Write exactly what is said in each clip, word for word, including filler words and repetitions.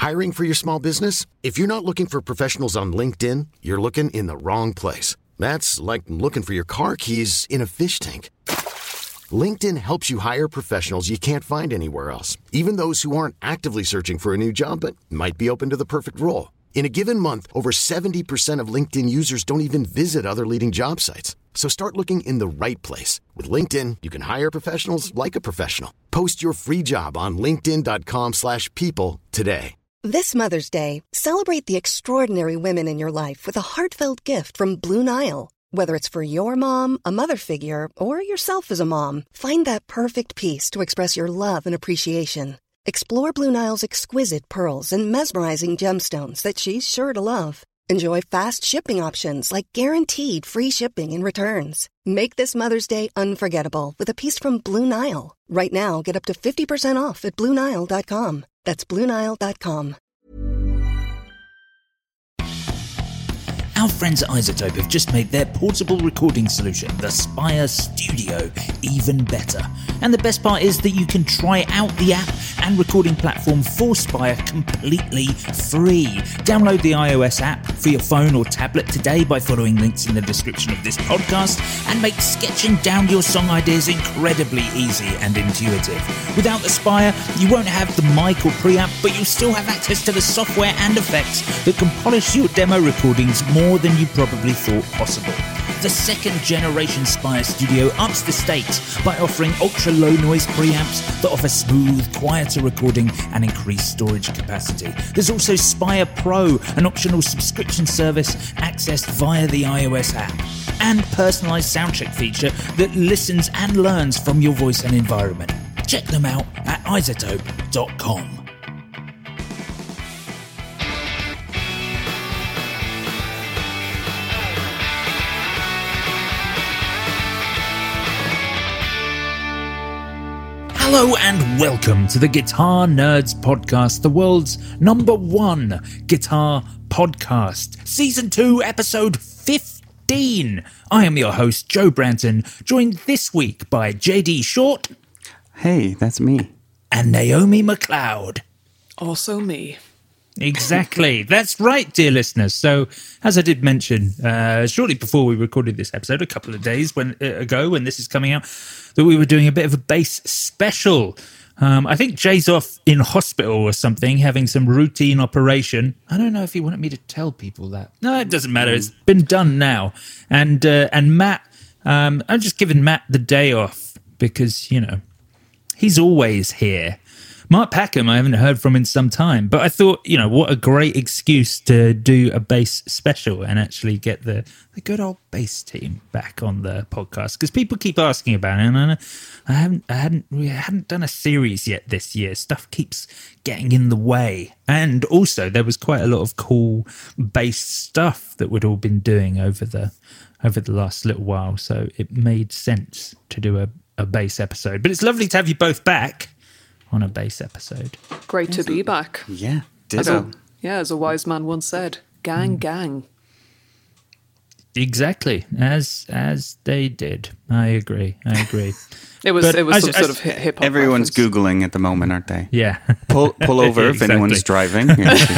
Hiring for your small business? If you're not looking for professionals on LinkedIn, you're looking in the wrong place. That's like looking for your car keys in a fish tank. LinkedIn helps you hire professionals you can't find anywhere else, even those who aren't actively searching for a new job but might be open to the perfect role. In a given month, over seventy percent of LinkedIn users don't even visit other leading job sites. So start looking in the right place. With LinkedIn, you can hire professionals like a professional. Post your free job on linkedin.com slash people today. This Mother's Day, celebrate the extraordinary women in your life with a heartfelt gift from Blue Nile. Whether it's for your mom, a mother figure, or yourself as a mom, find that perfect piece to express your love and appreciation. Explore Blue Nile's exquisite pearls and mesmerizing gemstones that she's sure to love. Enjoy fast shipping options like guaranteed free shipping and returns. Make this Mother's Day unforgettable with a piece from Blue Nile. Right now, get up to fifty percent off at blue nile dot com. That's blue nile dot com. Our friends at iZotope have just made their portable recording solution, the Spire Studio, even better. And the best part is that you can try out the app and recording platform for Spire completely free. Download the iOS app for your phone or tablet today by following links in the description of this podcast and make sketching down your song ideas incredibly easy and intuitive. Without the Spire, you won't have the mic or preamp, but you'll still have access to the software and effects that can polish your demo recordings more than you probably thought possible. The second generation Spire Studio ups the stakes by offering ultra-low noise preamps that offer smooth, quieter recording and increased storage capacity. There's also Spire Pro, an optional subscription service accessed via the iOS app, and personalized soundcheck feature that listens and learns from your voice and environment. Check them out at izotope dot com. Hello and welcome to the Guitar Nerds Podcast, the world's number one guitar podcast. Season two, episode fifteen. I am your host, Joe Branton, joined this week by J D Short. Hey, that's me. And Naomi McLeod. Also me. Exactly. That's right, dear listeners. So, as I did mention uh, shortly before we recorded this episode, a couple of days when, uh, ago when this is coming out, that we were doing a bit of a bass special. Um, I think Jay's off in hospital or something, having some routine operation. I don't know if he wanted me to tell people that. No, it doesn't matter. It's been done now. And uh, and Matt, um, I'm just giving Matt the day off because, you know, he's always here. Mark Packham, I haven't heard from in some time, but I thought, you know, what a great excuse to do a bass special and actually get the, the good old bass team back on the podcast, because people keep asking about it, and I, I haven't, I hadn't, we hadn't done a series yet this year. Stuff keeps getting in the way, and also there was quite a lot of cool bass stuff that we'd all been doing over the over the last little while, so it made sense to do a, a bass episode. But it's lovely to have you both back on a bass episode. Great to be back. Yeah, as a, yeah, as a wise man once said, gang, mm. gang. Exactly, as as they did. I agree. I agree. It was but it was some I, sort I, of hip hop. Everyone's reference. Googling at the moment, aren't they? Yeah. Pull pull over if anyone's driving.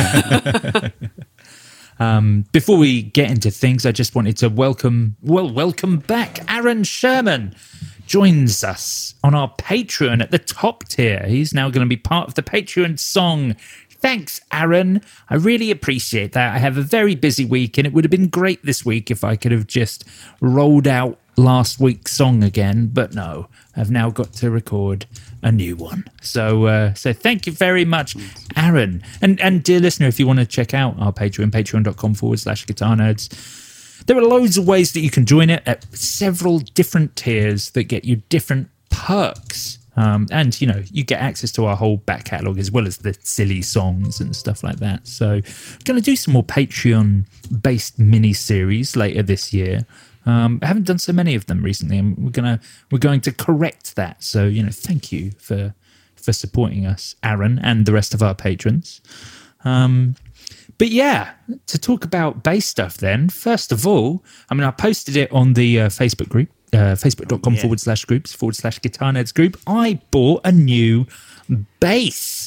um, before we get into things, I just wanted to welcome well welcome back Aaron Sherman. Joins us on our Patreon at the top tier. He's now going to be part of the Patreon song. Thanks, Aaron. I really appreciate that. I have a very busy week, and it would have been great this week if I could have just rolled out last week's song again. But no, I've now got to record a new one. So uh, so thank you very much, Aaron. And, and dear listener, if you want to check out our Patreon, patreon.com forward slash guitar nerds, there are loads of ways that you can join it at several different tiers that get you different perks. Um, and, you know, you get access to our whole back catalogue as well as the silly songs and stuff like that. So I'm going to do some more Patreon-based mini-series later this year. Um, I haven't done so many of them recently, and we're going to we're going to correct that. So, you know, thank you for, for supporting us, Aaron, and the rest of our patrons. Um But yeah, to talk about bass stuff then, first of all, I mean, I posted it on the uh, Facebook group, uh, facebook.com yeah. forward slash groups, forward slash guitar nerds group. I bought a new bass.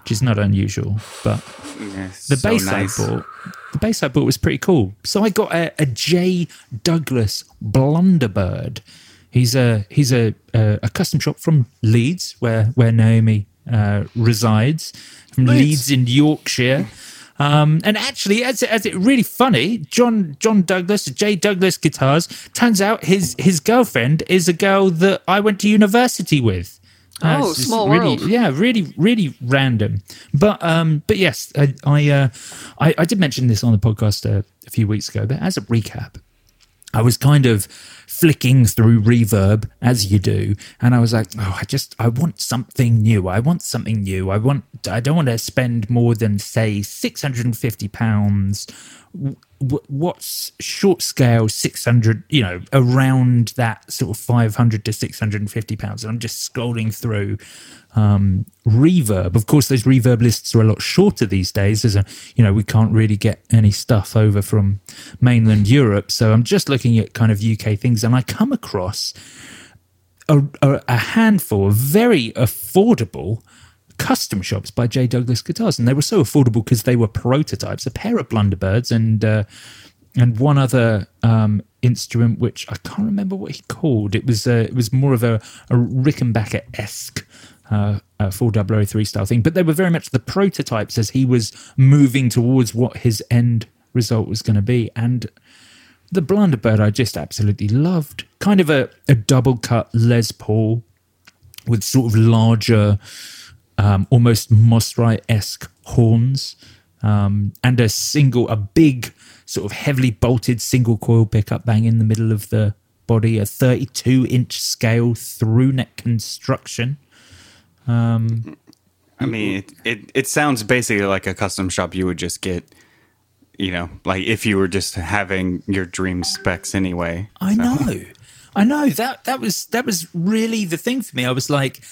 which is not unusual. But Yes, the so bass nice. I bought, the bass I bought was pretty cool. So I got a, a J Douglas Blunderbird. He's a he's a a, a custom shop from Leeds, where where Naomi uh, resides, from Leeds. Leeds in Yorkshire. Um, and actually, as as it really funny, John John Douglas, J Douglas Guitars. Turns out his his girlfriend is a girl that I went to university with. Uh, Oh, it's just small really, world. Yeah, really, really random. But um, but yes, I I, uh, I I did mention this on the podcast uh, a few weeks ago. But as a recap, I was kind of flicking through Reverb as you do, and I was like, oh, I just I want something new. I want something new. I want I don't want to spend more than say six hundred and fifty pounds. What's short scale six hundred, you know, around that sort of five hundred to six hundred fifty pounds. And I'm just scrolling through um, Reverb. Of course, those Reverb lists are a lot shorter these days. As a, you know, we can't really get any stuff over from mainland Europe. So I'm just looking at kind of U K things, and I come across a, a, a handful of very affordable custom shops by J Douglas Guitars, and they were so affordable because they were prototypes, a pair of Blunderbirds and uh, and one other um, instrument which I can't remember what he called. It was uh, it was more of a, a Rickenbacker-esque uh, uh, four thousand three style thing, but they were very much the prototypes as he was moving towards what his end result was going to be. And the Blunderbird I just absolutely loved. Kind of a, a double cut Les Paul with sort of larger, Um, almost Mosrite-esque horns, um, and a single, a big sort of heavily bolted single coil pickup bang in the middle of the body, a thirty-two inch scale through neck construction. Um, I mean, it, it it sounds basically like a custom shop you would just get, you know, like if you were just having your dream specs anyway. I So- know, I know that that was that was really the thing for me. I was like,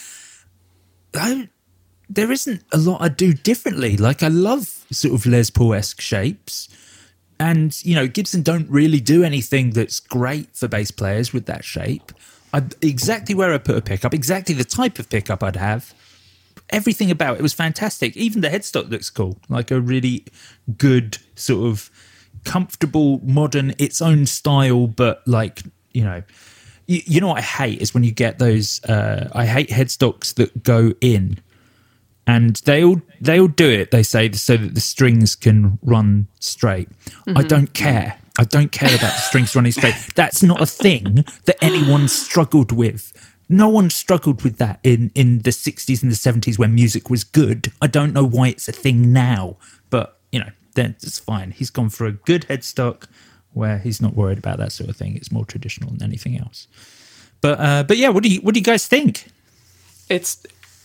I. There isn't a lot I do differently. Like, I love sort of Les Paul-esque shapes. And, you know, Gibson don't really do anything that's great for bass players with that shape. I, exactly where I put a pickup, exactly the type of pickup I'd have. Everything about it was fantastic. Even the headstock looks cool. Like a really good, sort of comfortable, modern, its own style, but like, you know... You, you know what I hate is when you get those... Uh, I hate headstocks that go in. And they all they all do it, they say, so that the strings can run straight. Mm-hmm. I don't care. I don't care about the strings running straight. That's not a thing that anyone struggled with. No one struggled with that in, in the sixties and the seventies when music was good. I don't know why it's a thing now. But, you know, then it's fine. He's gone for a good headstock where he's not worried about that sort of thing. It's more traditional than anything else. But uh, but yeah, what do you what do you guys think? It's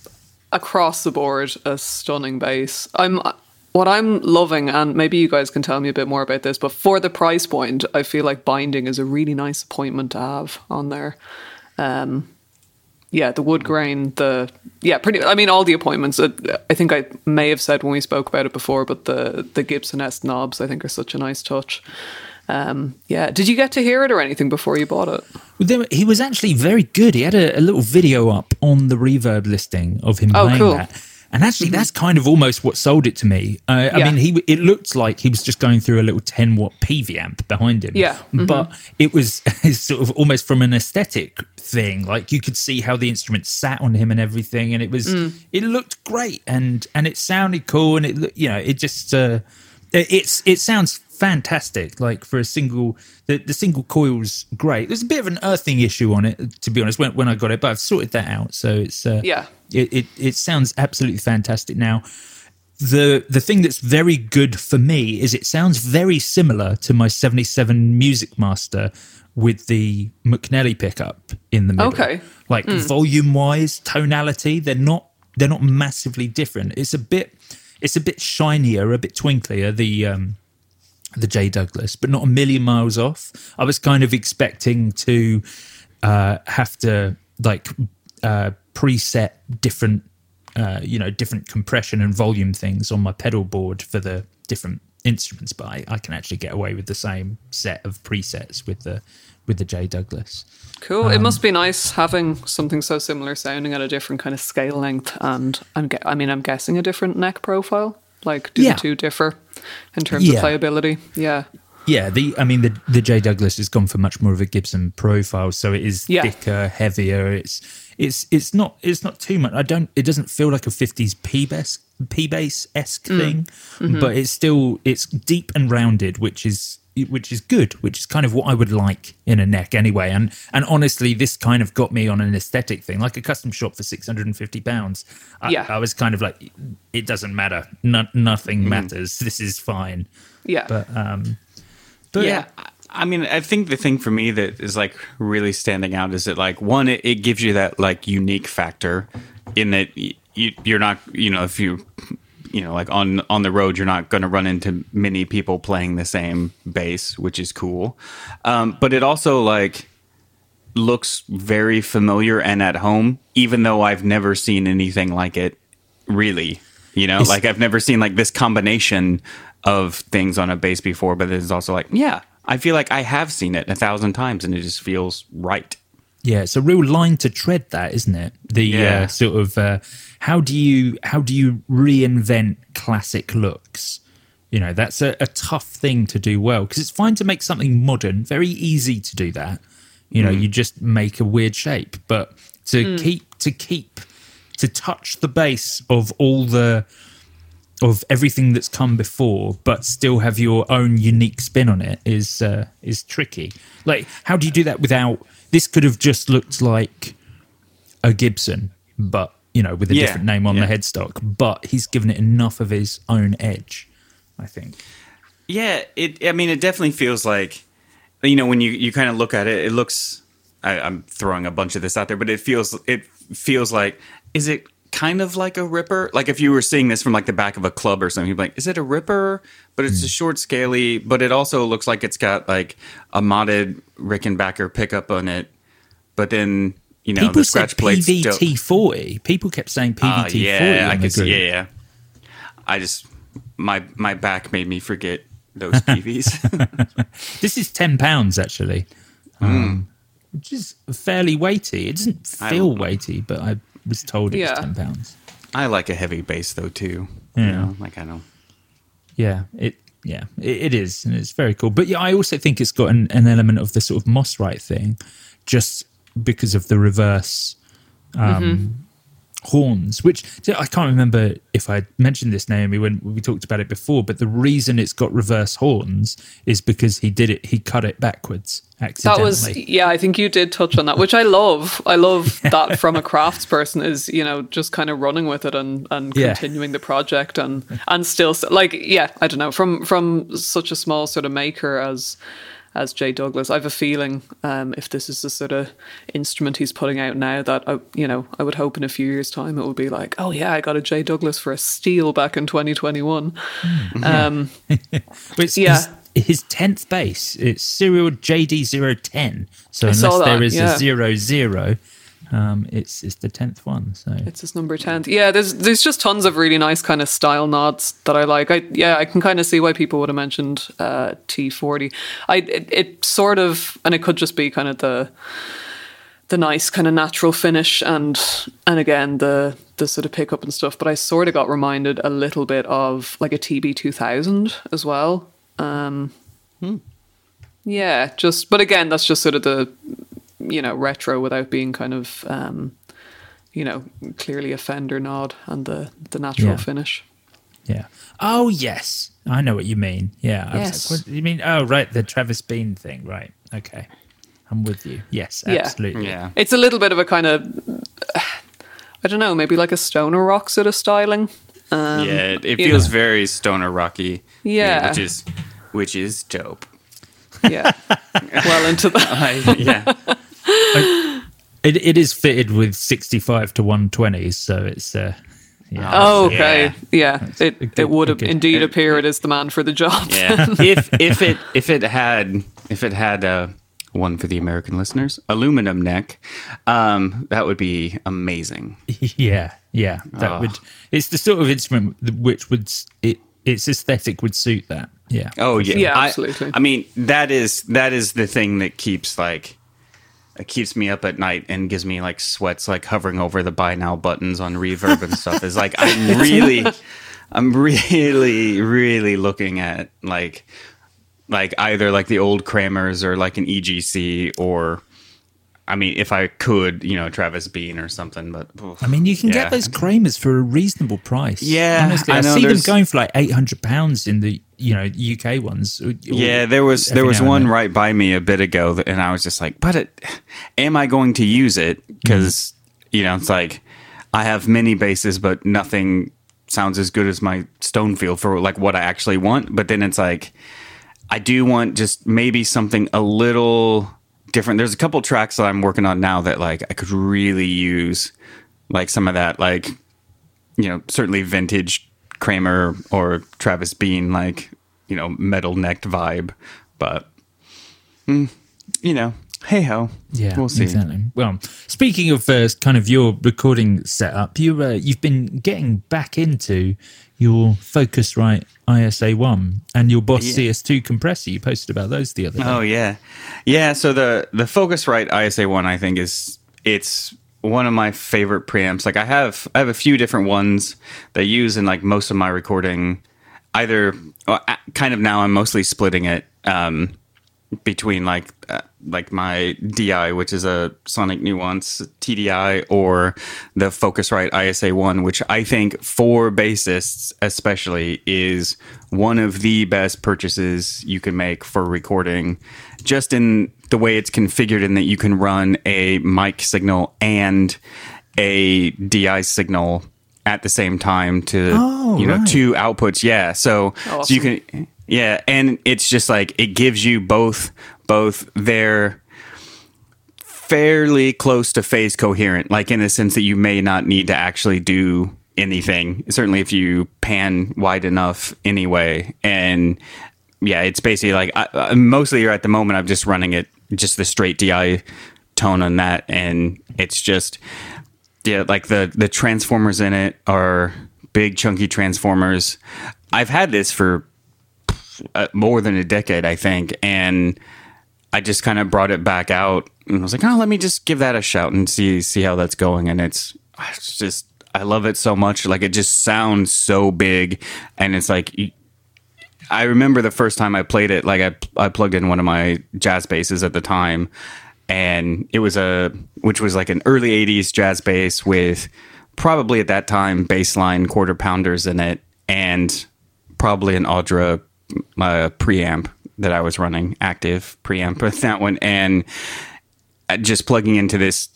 across the board a stunning bass. I'm what I'm loving, and maybe you guys can tell me a bit more about this, but for the price point, I feel like binding is a really nice appointment to have on there. Um, yeah, the wood grain, the yeah, pretty. I mean, all the appointments. Uh, I think I may have said when we spoke about it before, but the the Gibson-esque knobs I think are such a nice touch. Um, yeah, did you get to hear it or anything before you bought it? Well, there, he was actually very good. He had a, a little video up on the Reverb listing of him Oh, playing cool. that. And actually, that's kind of almost what sold it to me. Uh, I Yeah. mean, he it looked like he was just going through a little ten watt P V amp behind him. Yeah. Mhm. But it was sort of almost from an aesthetic thing. Like you could see how the instrument sat on him and everything. And it was, it looked great and, and it sounded cool. And it, loo- you know, it just, uh, it- it's, it sounds fantastic. Like for a single, the, the single coil's great. There's a bit of an earthing issue on it, to be honest, when, when I got it, but I've sorted that out. So it's, uh, Yeah. it, it, it sounds absolutely fantastic. Now, the the thing that's very good for me is it sounds very similar to my seventy-seven Music Master with the McNelly pickup in the middle. Okay. Like volume wise, tonality, they're not they're not massively different. It's a bit it's a bit shinier, a bit twinklier, the um the J Douglas, but not a million miles off. I was kind of expecting to uh have to like uh preset different uh, you know, different compression and volume things on my pedal board for the different instruments, but I, I can actually get away with the same set of presets with the with the J Douglas. Cool. Um, it must be nice having something so similar sounding at a different kind of scale length, and I'm ge- I mean I'm guessing a different neck profile. Like, do yeah. the two differ in terms yeah. of playability? Yeah. Yeah, the I mean the the J Douglas has gone for much more of a Gibson profile, so it is yeah. thicker, heavier. It's it's it's not it's not too much. I don't. It doesn't feel like a fifties P bass P bass esque mm. thing, mm-hmm. but it's still it's deep and rounded, which is which is good, which is kind of what I would like in a neck anyway. And and honestly, this kind of got me on an aesthetic thing, like a custom shop for six hundred and fifty pounds. I, yeah, I was kind of like, it doesn't matter, no, nothing mm. matters. This is fine. Yeah, but um. But yeah, I mean, I think the thing for me that is like really standing out is that like one, it, it gives you that like unique factor in that you, you're not, you know, if you, you know, like on on the road, you're not going to run into many people playing the same bass, which is cool. Um, but it also like looks very familiar and at home, even though I've never seen anything like it. Really, you know, it's, like I've never seen like this combination of things on a bass before, but it's also like, yeah, I feel like I have seen it a thousand times and it just feels right. Yeah, it's a real line to tread, that, isn't it? The yeah. uh, sort of uh, how do you how do you reinvent classic looks? You know, that's a, a tough thing to do well, because it's fine to make something modern, very easy to do that. You know, mm. you just make a weird shape, but to mm. keep to keep to touch the base of all the of everything that's come before, but still have your own unique spin on it is uh, is tricky. Like, how do you do that without? This could have just looked like a Gibson, but you know, with a yeah, different name on yeah. the headstock. But he's given it enough of his own edge, I think. Yeah, it. I mean, it definitely feels like, you know, when you, you kind of look at it, it looks. I, I'm throwing a bunch of this out there, but it feels it feels like, is it kind of like a Ripper? Like if you were seeing this from like the back of a club or something, you'd be like, is it a Ripper? But it's mm. a short scaly, but it also looks like it's got like a modded Rickenbacker pickup on it. But then, you know, people the scratch plates. P V T forty. People kept saying P V T forty. Uh, yeah, I could see, yeah, yeah. I just, my my back made me forget those P Vs. This is ten pounds actually, mm. um, which is fairly weighty. It doesn't feel weighty, but I was told it yeah. was ten pounds. I like a heavy bass though too. Yeah, you know, like I know. Yeah, it yeah it, it is, and it's very cool. But yeah, I also think it's got an, an element of the sort of Moss-Rite thing, just because of the reverse um, mm-hmm. horns, which I can't remember if I mentioned this, Naomi, when we talked about it before. But the reason it's got reverse horns is because he did it. He cut it backwards. Accidentally. That was, yeah, I think you did touch on that, which I love. I love that from a craftsperson is, you know, just kind of running with it and, and continuing yeah. the project and, and still, like, yeah, I don't know, from, from such a small sort of maker as, as J Douglas, I have a feeling um, if this is the sort of instrument he's putting out now that, I, you know, I would hope in a few years' time it will be like, oh yeah, I got a J Douglas for a steal back in twenty twenty-one. Mm. Um, Which yeah. is, his tenth bass, it's serial J D zero ten. So unless there is yeah. a zero zero, um, it's it's the tenth one. So it's his number ten. Yeah, there's there's just tons of really nice kind of style nods that I like. I yeah, I can kind of see why people would have mentioned uh, T forty. I it, it sort of, and it could just be kind of the the nice kind of natural finish and and again the the sort of pickup and stuff. But I sort of got reminded a little bit of like a T B two thousand as well. Um, hmm. Yeah, just, but again, that's just sort of the, you know, retro without being kind of, um, you know, clearly a Fender nod and the, the natural yeah. finish. Yeah. Oh, yes. I know what you mean. Yeah. I yes. was like, what do you mean? Oh, right. The Travis Bean thing. Right. Okay. I'm with you. Yes, absolutely. Yeah. yeah. It's a little bit of a kind of, I don't know, maybe like a stoner rock sort of styling. Um, yeah, it, it feels know. very stoner rocky. Yeah, which is which is dope. Yeah, well into that. I, yeah, I, it it is fitted with sixty-five to one twenties, so it's. Uh, yeah. Oh, okay. Yeah, yeah. it good, it would have good. indeed appear it is the man for the job. Yeah, if if it if it had if it had uh, one for the American listeners, aluminum neck, um, that would be amazing. Yeah, yeah, that Oh. would. It's the sort of instrument which would it its aesthetic would suit that. Yeah. Oh yeah, Yeah, I- absolutely. I, mean, that is that is the thing that keeps like it keeps me up at night and gives me like sweats, like hovering over the buy now buttons on Reverb and stuff. Is like I'm really, I'm really, really looking at like like either like the old Kramers or like an E G C or. I mean, if I could, you know, Travis Bean or something, but oof, I mean, you can yeah. get those Kramers for a reasonable price. Yeah, honestly, I, I know see them there's- going for like eight hundred pounds in the you know U K ones. or- Yeah, there was every there was now and one then. right by me a bit ago, that- and I was just like, "But it, am I going to use it?" Because you know, it's like I have many basses, but nothing sounds as good as my Stonefield for like what I actually want. But then it's like I do want just maybe something a little different. There's a couple tracks that I'm working on now that like I could really use like some of that, like you know, certainly vintage Kramer or Travis Bean, like, you know, metal necked vibe. But, mm, you know, hey ho. Yeah, we'll see. exactly. Well, speaking of uh, kind of your recording setup, you uh, you've been getting back into your Focusrite I S A one and your Boss Yeah. C S two compressor. You posted about those the other day. Oh yeah, yeah. So the the Focusrite I S A one, I think is it's one of my favorite preamps. Like I have I have a few different ones that I use in like most of my recording. Either well, a- kind of now I'm mostly splitting it um, between like uh, like my D I, which is a Sonic Nuance T D I, or the Focusrite I S A one, which I think for bassists especially is one of the best purchases you can make for recording, just in the way it's configured, in that you can run a mic signal and a D I signal at the same time to Oh, you know right. two outputs. Yeah, so so you Awesome. can yeah, and it's just like it gives you both both their fairly close to phase coherent, like in the sense that you may not need to actually do anything, certainly if you pan wide enough anyway. And yeah, it's basically like I, I, mostly at the moment I'm just running it just the straight D I tone on that, and it's just yeah, like the the transformers in it are big chunky transformers. I've had this for uh, more than a decade, I think, and I just kind of brought it back out and was like, oh, let me just give that a shout and see see how that's going. And it's, it's just, I love it so much. Like, it just sounds so big. And it's like, you- I remember the first time I played it, like I, I plugged in one of my jazz basses at the time, and it was a, which was like an early eighties jazz bass with probably at that time baseline quarter pounders in it, and probably an Audra uh, preamp that I was running, active preamp with that one, and just plugging into this,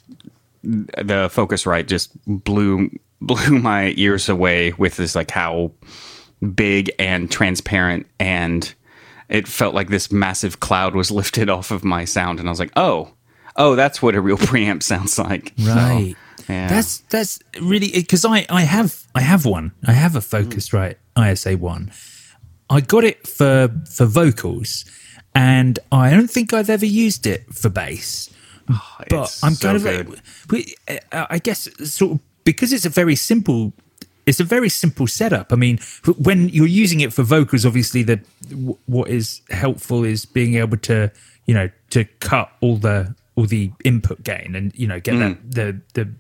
the Focusrite just blew blew my ears away with this, like how big and transparent, and it felt like this massive cloud was lifted off of my sound, and I was like, oh, oh, that's what a real preamp sounds like. Right. So, yeah. That's that's really because I, I have I have one. I have a Focusrite I S A one. I got it for for vocals, and I don't think I've ever used it for bass. But It's I'm so kind of good. we- uh, I guess sort of because it's a very simple it's a very simple setup. I mean, when you're using it for vocals, obviously the what is helpful is being able to, you know, to cut all the all the input gain and, you know, get Mm. that the the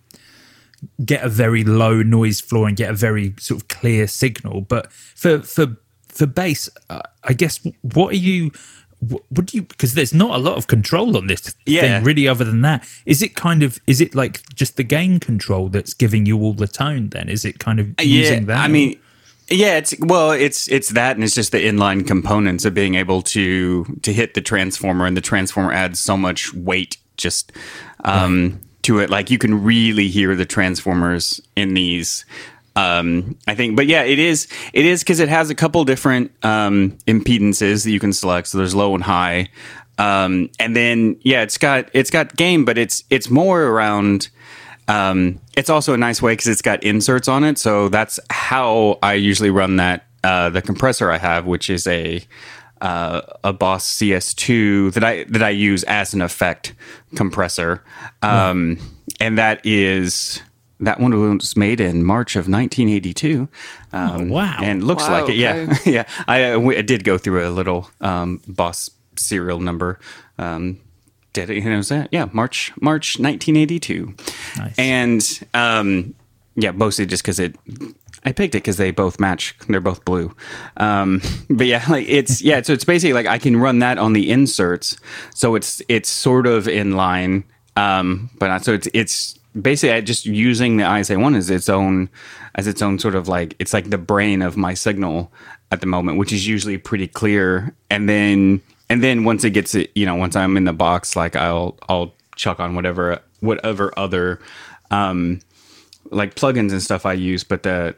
get a very low noise floor and get a very sort of clear signal. But for for for bass, uh, I guess what are you what, what do you because there's not a lot of control on this Yeah. thing really other than that. Is it kind of is it like just the gain control that's giving you all the tone then? Is it kind of using that? I mean, yeah, it's well, it's it's that, and it's just the inline components of being able to to hit the transformer, and the transformer adds so much weight just um, to it. Like you can really hear the transformers in these. Um, I think, but yeah, it is. It is because it has a couple different um, impedances that you can select. So there's low and high, um, and then yeah, it's got it's got gain, but it's it's more around. Um, it's also a nice way because it's got inserts on it. So that's how I usually run that. Uh, the compressor I have, which is a uh, a Boss C S two that I that I use as an effect compressor, um, wow. and that is. That one was made in March of nineteen eighty-two. Um, oh, wow. And looks wow, like it, yeah. okay. yeah. I, uh, I did go through a little um, Boss serial number. Um, did it, you know, was that? Yeah, March March nineteen eighty-two. Nice. And, um, yeah, mostly just because it... I picked it because they both match. They're both blue. Um, but yeah, like it's... Yeah, so it's basically like I can run that on the inserts. So it's it's sort of in line. Um, but not, so it's it's... Basically, I just using the I S A one as its own, as its own sort of like it's like the brain of my signal at the moment, which is usually pretty clear. And then, and then once it gets it, you know, once I'm in the box, like I'll I'll chuck on whatever whatever other, um, like plugins and stuff I use. But the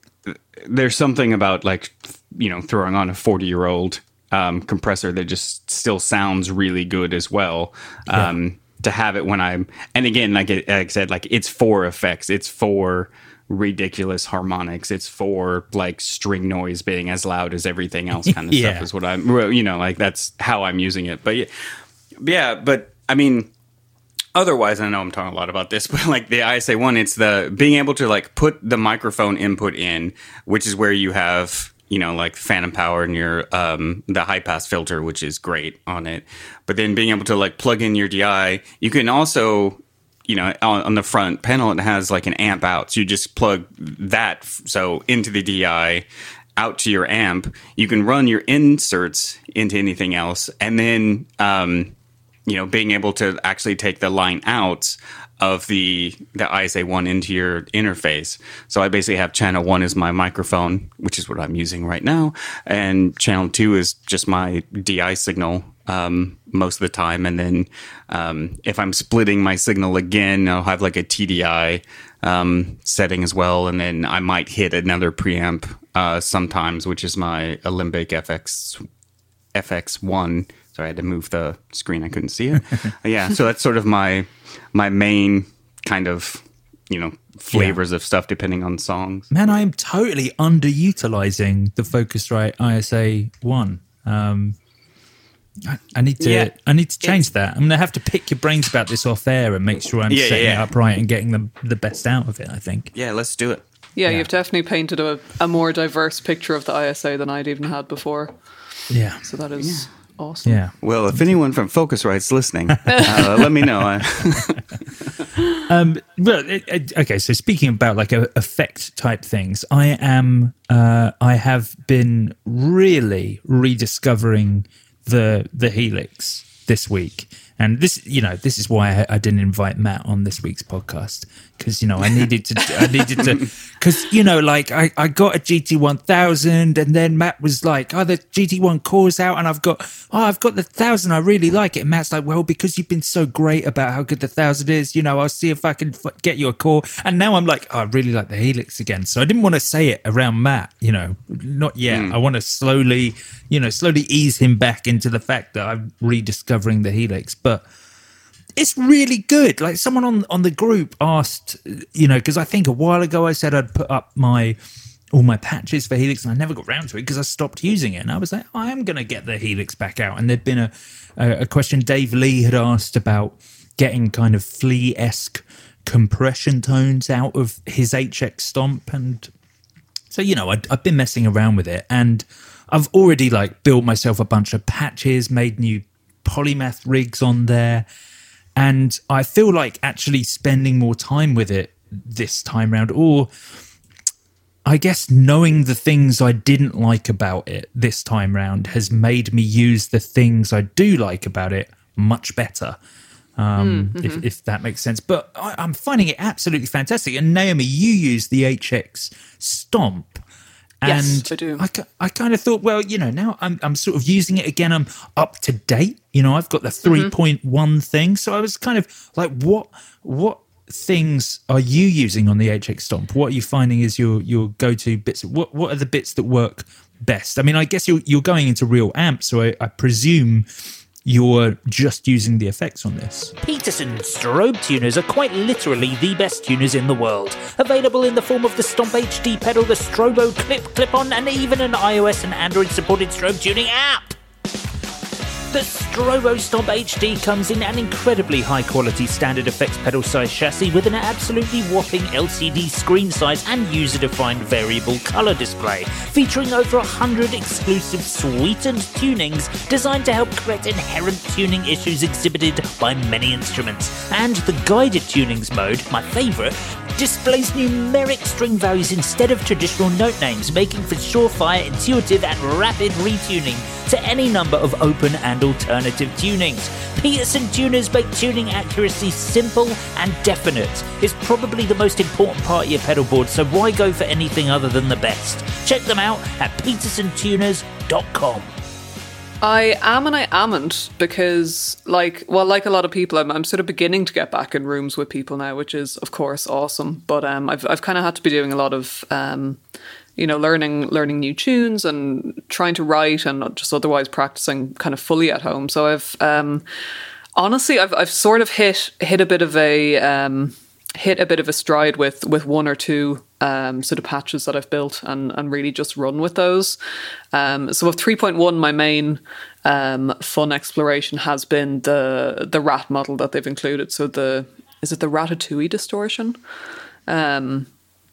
there's something about like you know throwing on a forty year old um, compressor that just still sounds really good as well. Yeah. Um, to have it when I'm, and again, like, it, like I said, like it's for effects, it's for ridiculous harmonics, it's for like string noise being as loud as everything else kind of yeah. stuff is what I'm, you know, like that's how I'm using it. But yeah, yeah, but I mean, otherwise, I know I'm talking a lot about this, but like the I S A one, it's the being able to like put the microphone input in, which is where you have, you know, like phantom power and your um, the high pass filter, which is great on it. But then being able to like plug in your D I, you can also, you know, on, on the front panel, it has like an amp out. So you just plug that so into the D I, out to your amp. You can run your inserts into anything else, and then um, you know, being able to actually take the line out of the the I S A one into your interface. So I basically have channel one is my microphone, which is what I'm using right now, and channel two is just my D I signal um, most of the time. And then um, if I'm splitting my signal again, I'll have like a T D I um, setting as well, and then I might hit another preamp uh, sometimes, which is my Alembic F X F X one. So I had to move the screen; I couldn't see it. Yeah, so that's sort of my my main kind of, you know, flavors yeah. of stuff depending on songs. Man, I am totally underutilizing the Focusrite I S A one. Um, I, I need to yeah. I need to change that. I'm gonna have to pick your brains about this off air and make sure I'm yeah, setting yeah, yeah. it up right and getting the the best out of it, I think. Yeah, let's do it. Yeah, Yeah. you've definitely painted a, a more diverse picture of the I S A than I'd even had before. Yeah. So that is awesome. Yeah. Well, if anyone from Focusrite's listening, uh, let me know. um, well, it, it, okay. So speaking about like a, effect type things, I am. Uh, I have been really rediscovering the the Helix this week, and this, you know, this is why I, I didn't invite Matt on this week's podcast, because you know I needed to. I needed to, because you know, like I, I got a G T one thousand, and then Matt was like, "Oh, the G T one core's out," and I've got, "Oh, I've got the thousand. I really like it." And Matt's like, "Well, because you've been so great about how good the thousand is, you know, I'll see if I can f- get you a core." And now I'm like, oh, "I really like the Helix again." So I didn't want to say it around Matt, you know, not yet. Mm. I want to slowly, you know, slowly ease him back into the fact that I'm rediscovering the Helix, but. It's really good. Like someone on, on the group asked, you know, because I think a while ago I said I'd put up my all my patches for Helix, and I never got around to it because I stopped using it. And I was like, I am going to get the Helix back out. And there'd been a, a, a question Dave Lee had asked about getting kind of Flea-esque compression tones out of his H X Stomp. And so, you know, I'd, I've been messing around with it, and I've already like built myself a bunch of patches, made new polymath rigs on there. And I feel like actually spending more time with it this time round, or I guess knowing the things I didn't like about it this time round has made me use the things I do like about it much better, um, mm-hmm. if, if that makes sense. But I, I'm finding it absolutely fantastic. And Naomi, you use the H X Stomp. And yes, I do. I, I kind of thought, well, you know, now I'm I'm sort of using it again. I'm up to date. You know, I've got the three point one mm-hmm. thing. So I was kind of like, what what things are you using on the H X Stomp? What are you finding is your your go-to bits? What what are the bits that work best? I mean, I guess you're you're going into real amps, so I, I presume you're just using the effects on this. Peterson strobe tuners are quite literally the best tuners in the world. Available in the form of the Stomp H D pedal, the Strobo Clip Clip-On, and even an iOS and Android supported strobe tuning app. The Strobo Stomp H D comes in an incredibly high-quality standard effects pedal-sized chassis with an absolutely whopping L C D screen size and user-defined variable colour display, featuring over one hundred exclusive sweetened tunings designed to help correct inherent tuning issues exhibited by many instruments. And the guided tunings mode, my favourite, displays numeric string values instead of traditional note names, making for surefire, intuitive and rapid retuning to any number of open and alternative tunings. Peterson tuners make tuning accuracy simple and definite. It's probably the most important part of your pedal board, so why go for anything other than the best? Check them out at peterson tuners dot com. I am and I amn't because, like, well, like a lot of people, I'm, I'm sort of beginning to get back in rooms with people now, which is, of course, awesome. But um, I've I've kind of had to be doing a lot of, um, you know, learning learning new tunes and trying to write and just otherwise practicing kind of fully at home. So I've um, honestly, I've I've sort of hit hit a bit of a um, hit a bit of a stride with with one or two um, sort of patches that I've built and and really just run with those. Um, so with three point one, my main um, fun exploration has been the the rat model that they've included. So the is it the Ratatouille distortion? Um,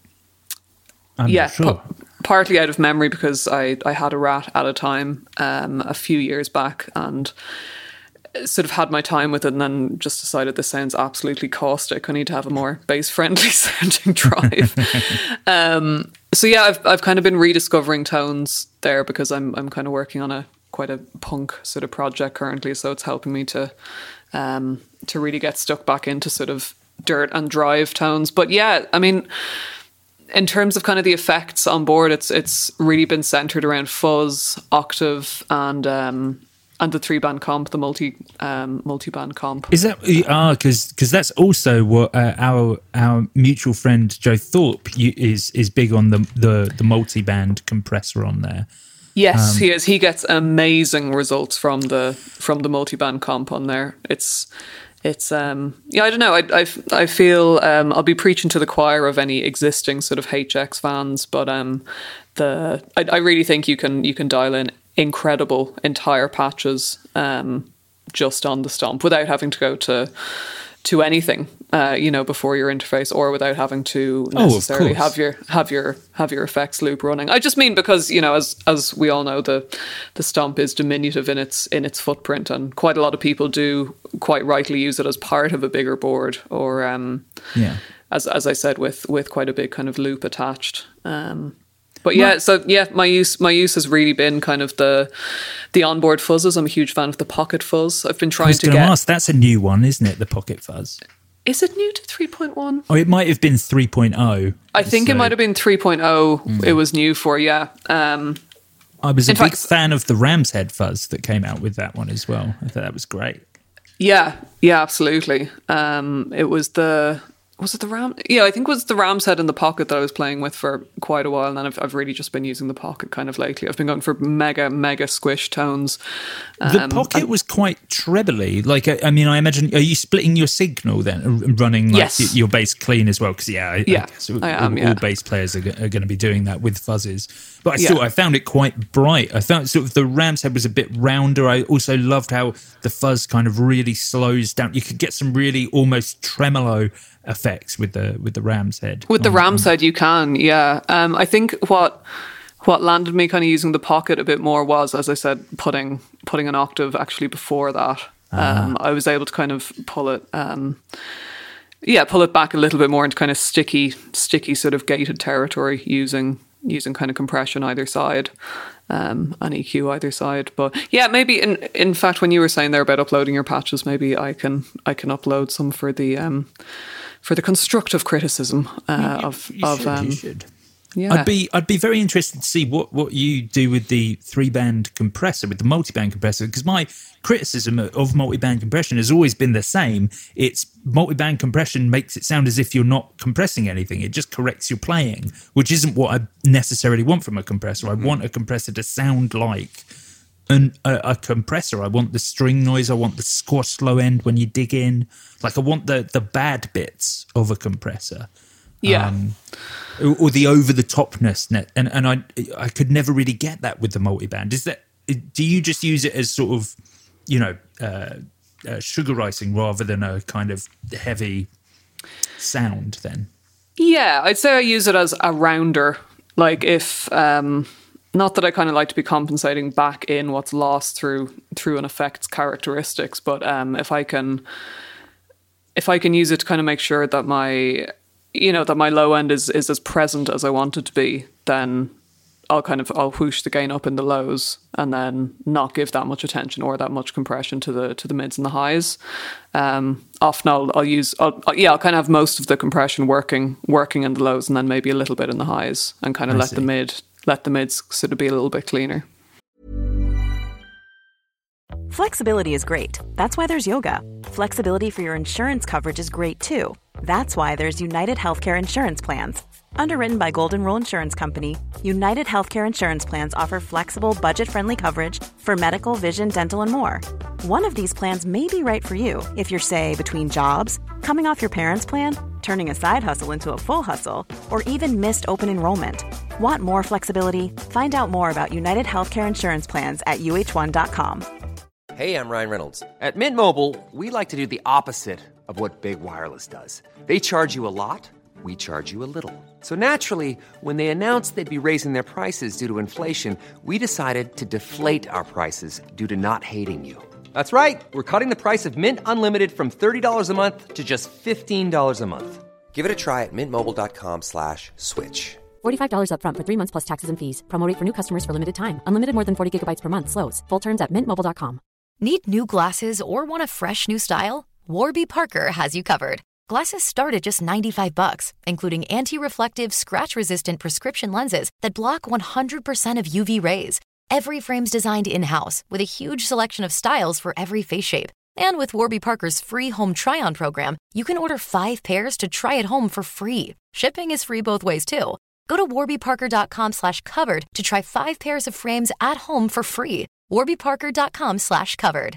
I'm yeah, not sure. p- partly out of memory because I I had a rat at a time um, a few years back and sort of had my time with it and then just decided this sounds absolutely caustic. I need to have a more bass-friendly sounding drive. um, so yeah, I've I've kind of been rediscovering tones there because I'm I'm kind of working on a quite a punk sort of project currently. So it's helping me to um, to really get stuck back into sort of dirt and drive tones. But yeah, I mean, in terms of kind of the effects on board, it's it's really been centered around fuzz, octave, and um, and the three band comp, the multi um, multi band comp. Is that ah? Because because that's also what uh, our our mutual friend Joe Thorpe you- is is big on the the the multi band compressor on there. Yes, Um, he is. He gets amazing results from the from the multi band comp on there. It's it's um yeah I don't know. I I, I feel um I'll be preaching to the choir of any existing sort of H X fans, but um the I, I really think you can you can dial in incredible entire patches um just on the Stomp without having to go to to anything uh you know before your interface or without having to necessarily Oh, of course. have your have your have your effects loop running. I just mean because you know as as we all know the the Stomp is diminutive in its in its footprint and quite a lot of people do quite rightly use it as part of a bigger board or um Yeah. as as I said with with quite a big kind of loop attached. Um But yeah, so yeah, my use my use has really been kind of the the onboard fuzzes. I'm a huge fan of the pocket fuzz. I've been I trying was to going to get. ask. That's a new one, isn't it? The Pocket Fuzz. Is it new to three point one? Oh, it might have been three point oh. I think it so might have been three point oh. Mm. It was new for yeah. Um, I was a in big fact- fan of the Ram's Head Fuzz that came out with that one as well. I thought that was great. yeah, yeah, absolutely. Um, it was the. Was it the Ram? Yeah, I think it was the Ram's Head in the Pocket that I was playing with for quite a while, and then I've, I've really just been using the Pocket kind of lately. I've been going for mega, mega squish tones. The Um, Pocket and- was quite trebly. Like, I, I mean, I imagine, are you splitting your signal then, uh, running like Yes. y- your bass clean as well? Because yeah, I, Yeah, I guess all, I am, all, yeah. all bass players are, go- are going to be doing that with fuzzes. But I Yeah. still, I found it quite bright. I found sort of the Ram's Head was a bit rounder. I also loved how the fuzz kind of really slows down. You could get some really almost tremolo effects with the with the Ram's Head. With the on- Ram's Head, you can, yeah. Um, I think what what landed me kind of using the Pocket a bit more was, as I said, putting putting an octave actually before that. Um, I was able to kind of pull it, um, yeah, pull it back a little bit more into kind of sticky, sticky sort of gated territory using using kind of compression either side. Um, and E Q either side, but yeah, maybe in in fact, when you were saying there about uploading your patches, maybe I can I can upload some for the um, for the constructive criticism uh, of You of should, um, you should. yeah. I'd be I'd be very interested to see what, what you do with the three band compressor, with the multi band compressor, because my criticism of multi band compression has always been the same. It's multi band compression makes it sound as if you're not compressing anything. It just corrects your playing, which isn't what I necessarily want from a compressor. I want a compressor to sound like an, a, a compressor. I want the string noise. I want the squash low end when you dig in. Like I want the the bad bits of a compressor. yeah. Um, or the over the topness net, and and I I could never really get that with the multiband. Is that, do you just use it as sort of you know, uh, uh, sugar icing rather than a kind of heavy sound then? Yeah, I'd say I use it as a rounder. Like if, um, not that I kind of like to be compensating back in what's lost through through an effect's characteristics, but um, if I can, if I can use it to kind of make sure that my, you know, that my low end is is as present as I want it to be, then I'll kind of I'll whoosh the gain up in the lows and then not give that much attention or that much compression to the to the mids and the highs. Um, often I'll I'll use I'll, yeah I'll kind of have most of the compression working working in the lows and then maybe a little bit in the highs and kind of I let see. the mid let the mids sort of be a little bit cleaner. Flexibility is great. That's why there's yoga. Flexibility for your insurance coverage is great too. That's why there's United Healthcare Insurance Plans. Underwritten by Golden Rule Insurance Company, United Healthcare Insurance Plans offer flexible, budget-friendly coverage for medical, vision, dental, and more. One of these plans may be right for you if you're, say, between jobs, coming off your parents' plan, turning a side hustle into a full hustle, or even missed open enrollment. Want more flexibility? Find out more about United Healthcare Insurance Plans at U H one dot com. Hey, I'm Ryan Reynolds. At Mint Mobile, we like to do the opposite of what Big Wireless does. They charge you a lot, we charge you a little. So naturally, when they announced they'd be raising their prices due to inflation, we decided to deflate our prices due to not hating you. That's right. We're cutting the price of Mint Unlimited from thirty dollars a month to just fifteen dollars a month. Give it a try at mintmobile.com slash switch. forty-five dollars up front for three months plus taxes and fees. Promo rate for new customers for limited time. Unlimited more than forty gigabytes per month. Slows full terms at mint mobile dot com. Need new glasses or want a fresh new style? Warby Parker has you covered. Glasses start at just ninety-five bucks, including anti-reflective, scratch-resistant prescription lenses that block one hundred percent of U V rays. Every frame's designed in-house with a huge selection of styles for every face shape. And with Warby Parker's free home try-on program, you can order five pairs to try at home for free. Shipping is free both ways, too. Go to warbyparker.com slash covered to try five pairs of frames at home for free. warbyparker.com slash covered.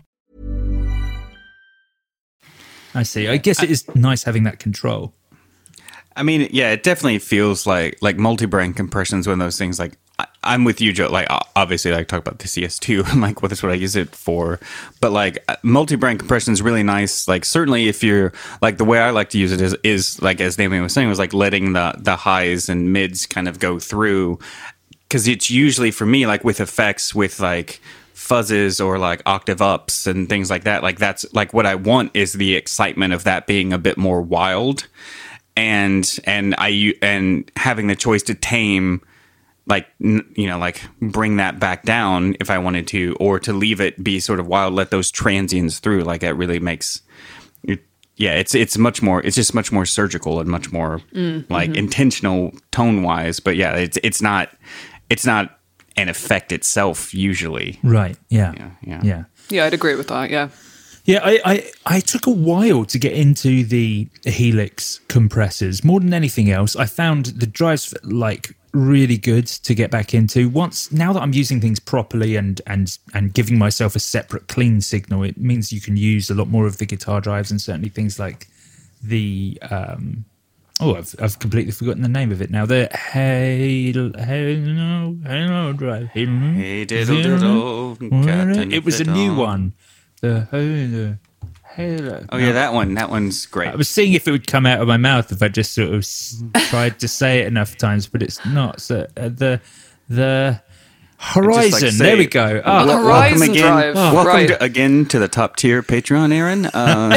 I see. I guess it is nice having that control. I mean, yeah, it definitely feels like like multi-brand compressions. One of those things. Like I, I'm with you, Joe. Like obviously, like talk about the C S two and like what is what I use it for. But like multi-brand compression is really nice. Like certainly, if you're like the way I like to use it is is like as Damien was saying, was like letting the the highs and mids kind of go through, because it's usually for me like with effects with like fuzzes or like octave ups and things like that. Like that's like what I want is the excitement of that being a bit more wild. And and I and having the choice to tame, like you know, like bring that back down if I wanted to, or to leave it be sort of wild, let those transients through. Like it really makes, it, yeah, it's it's much more, it's just much more surgical and much more mm, like mm-hmm. intentional tone wise. But yeah, it's it's not it's not an effect itself usually. Right. Yeah. Yeah. Yeah. Yeah. Yeah, I'd agree with that. Yeah. Yeah, I, I, I took a while to get into the Helix compressors. More than anything else, I found the drives like really good to get back into. Once now that I'm using things properly and and and giving myself a separate clean signal, it means you can use a lot more of the guitar drives and certainly things like the um oh I've I've completely forgotten the name of it now. The Halo Halo Halo drive. Halo, hey diddle diddle. Halo. It was a new one. The Halo, Halo. Oh yeah, that one. That one's great. I was seeing if it would come out of my mouth if I just sort of tried to say it enough times, but it's not. So uh, the the Horizon. Like say, there we go. Oh, well, Horizon welcome again, Drive. Oh, welcome right. to, again to the top tier Patreon, Aaron. Um,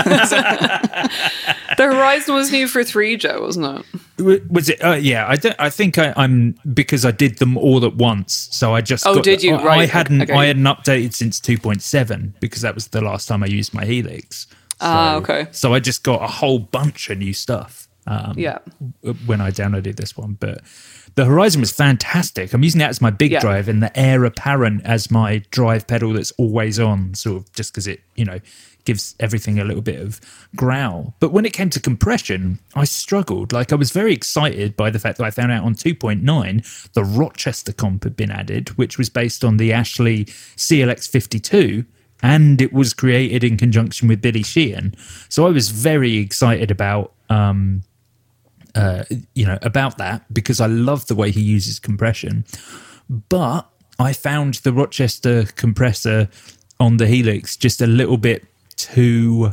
the Horizon was new for three, Joe, wasn't it? Was it? Uh, yeah, I don't, I think I, I'm because I did them all at once, so I just. Oh, got, did you? I, right. I hadn't. Okay. I hadn't updated since two point seven because that was the last time I used my Helix. Ah, So- okay. So I just got a whole bunch of new stuff. Um, Yeah. When I downloaded this one, but the Horizon was fantastic. I'm using that as my big Yeah. drive and the Air Apparent as my drive pedal that's always on, sort of just because it, you know, gives everything a little bit of growl. But when it came to compression, I struggled. Like I was very excited by the fact that I found out on two point nine the Rochester comp had been added, which was based on the Ashley C L X fifty-two. And it was created in conjunction with Billy Sheehan. So I was very excited about, um, uh, you know, about that because I love the way he uses compression. But I found the Rochester compressor on the Helix just a little bit too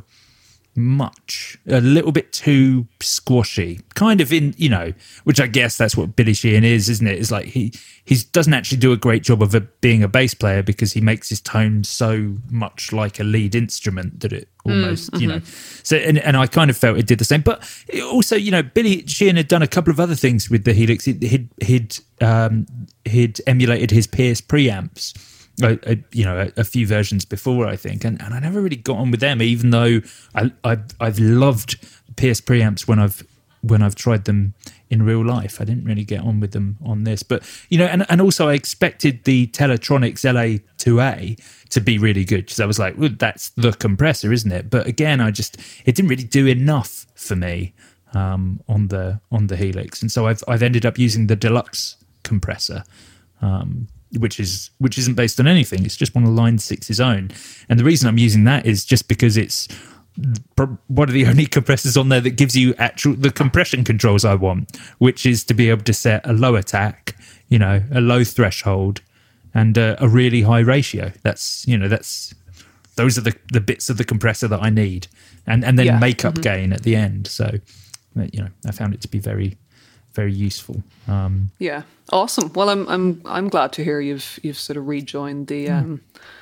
much, a little bit too squashy, kind of in, you know, which I guess that's what Billy Sheehan is, isn't it? It's like he he doesn't actually do a great job of a, being a bass player because he makes his tone so much like a lead instrument that it almost, mm, you mm-hmm. know. So, and, and I kind of felt it did the same. But also, you know, Billy Sheehan had done a couple of other things with the Helix. He'd he'd he'd, um, he'd emulated his Pierce preamps. A, a, you know, a, a few versions before, I think, and, and I never really got on with them, even though I, I I've loved Pierce preamps when I've when I've tried them in real life. I didn't really get on with them on this, but you know, and and also I expected the Teletronics L A two A to be really good because I was like, well, that's the compressor, isn't it? But again, I just it didn't really do enough for me um, on the on the Helix, and so I've I've ended up using the deluxe compressor. Um, which is which isn't based on anything. It's just one of Line six's own. And the reason I'm using that is just because it's one of the only compressors on there that gives you actual the compression controls I want, which is to be able to set a low attack, you know, a low threshold, and a, a really high ratio. That's, you know, that's those are the, the bits of the compressor that I need. And and then yeah. makeup mm-hmm. gain at the end. So, you know, I found it to be very, very useful. Um, yeah, awesome. Well, I'm I'm I'm glad to hear you've you've sort of rejoined the um,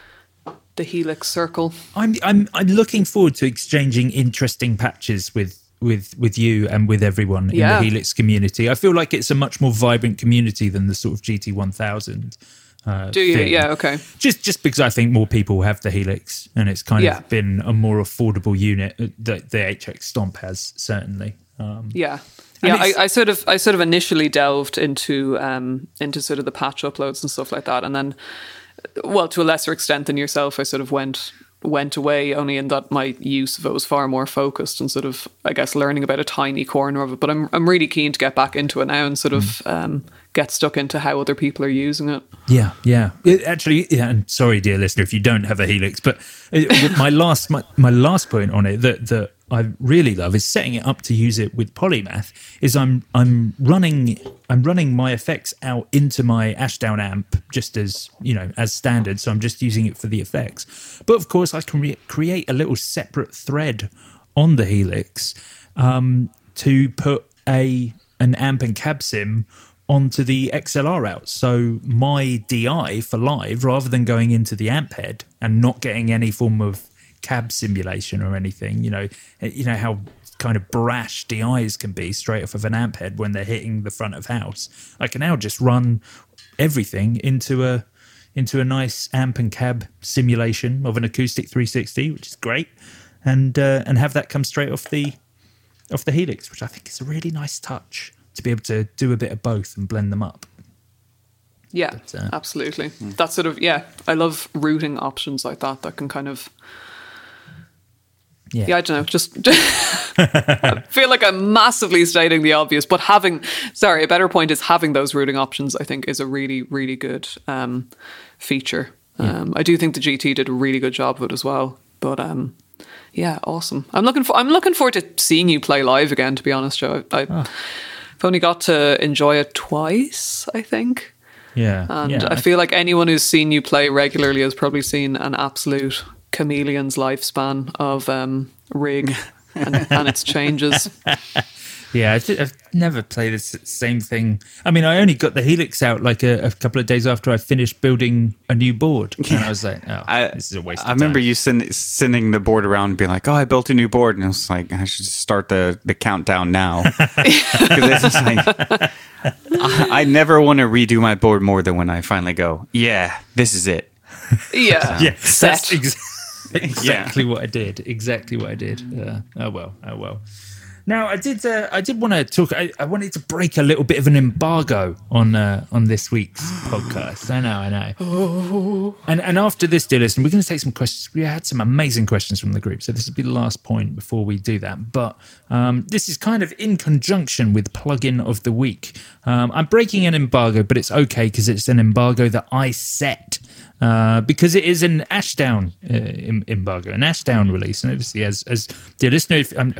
the Helix circle. I'm I'm I'm looking forward to exchanging interesting patches with with with you and with everyone yeah. in the Helix community. I feel like it's a much more vibrant community than the sort of G T one thousand. Uh, Do you? thing. Yeah. Okay. Just just because I think more people have the Helix, and it's kind yeah. of been a more affordable unit that the H X Stomp has, certainly. Um, yeah. Yeah, I, I sort of I sort of initially delved into um, into sort of the patch uploads and stuff like that, and then, well, to a lesser extent than yourself, I sort of went went away. Only in that my use of it was far more focused and sort of, I guess, learning about a tiny corner of it. But I'm I'm really keen to get back into it now and sort of um, get stuck into how other people are using it. Yeah, yeah. It actually, yeah, and sorry, dear listener, if you don't have a Helix, but it, my last my, my last point on it that that. I really love is setting it up to use it with Polymath. Is I'm I'm running I'm running my effects out into my Ashdown amp just as, you know, as standard. So I'm just using it for the effects. But of course, I can re- create a little separate thread on the Helix um, to put a an amp and cab sim onto the X L R out. So my D I for live, rather than going into the amp head and not getting any form of cab simulation or anything, you know, you know how kind of brash D Is can be straight off of an amp head when they're hitting the front of house. I can now just run everything into a into a nice amp and cab simulation of an acoustic three sixty, which is great, and uh, and have that come straight off the off the Helix, which I think is a really nice touch to be able to do a bit of both and blend them up. Yeah, but, uh, absolutely. Mm. That's sort of, yeah, I love routing options like that that can kind of. Yeah. yeah, I don't know. Just, I feel like I'm massively stating the obvious, but having, sorry, a better point is having those routing options, I think, is a really, really good um, feature. Yeah. Um, I do think the G T did a really good job of it as well. But um, yeah, awesome. I'm looking for. I'm looking forward to seeing you play live again. To be honest, Joe, I, oh. I've only got to enjoy it twice, I think. Yeah, and yeah. I feel like anyone who's seen you play regularly has probably seen an absolute chameleon's lifespan of um, rig and, and its changes. Yeah, I've never played the same thing. I mean, I only got the Helix out like a, a couple of days after I finished building a new board. And I was like, oh, I, this is a waste of I remember time. you send, sending the board around and being like, oh, I built a new board. And I was like, I should start the, the countdown now. Because it's like, I, I never want to redo my board more than when I finally go, yeah, this is it. Yeah. So, yeah, set. That's ex- exactly yeah. what I did. Exactly what I did. Uh, oh, well, oh, well. Now, I did. Uh, I did want to talk. I, I wanted to break a little bit of an embargo on uh, on this week's podcast. I know, I know. Oh. And and after this, dear listener, we're going to take some questions. We had some amazing questions from the group, so this will be the last point before we do that. But um, this is kind of in conjunction with plugin of the week. Um, I'm breaking an embargo, but it's okay because it's an embargo that I set. Uh, because it is an Ashdown uh, embargo, an Ashdown release, and obviously, as as dear listener, if, um, I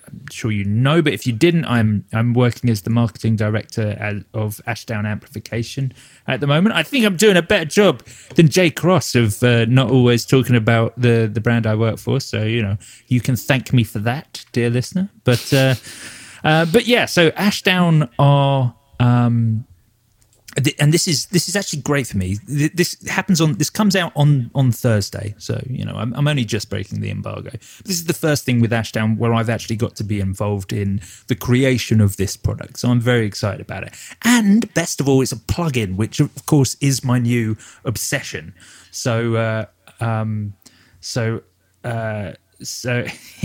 I'm sure you know, but if you didn't, I'm I'm working as the marketing director at, of Ashdown Amplification at the moment. I think I'm doing a better job than Jay Cross of uh, not always talking about the, the brand I work for. So, you know, you can thank me for that, dear listener. But, uh, uh, but yeah, so Ashdown are... Um, and this is this is actually great for me. This happens on this comes out on on Thursday, so you know I'm, I'm only just breaking the embargo. This is the first thing with Ashdown where I've actually got to be involved in the creation of this product, so I'm very excited about it. And best of all, it's a plugin, which of course is my new obsession. So uh, um, so. Uh, So,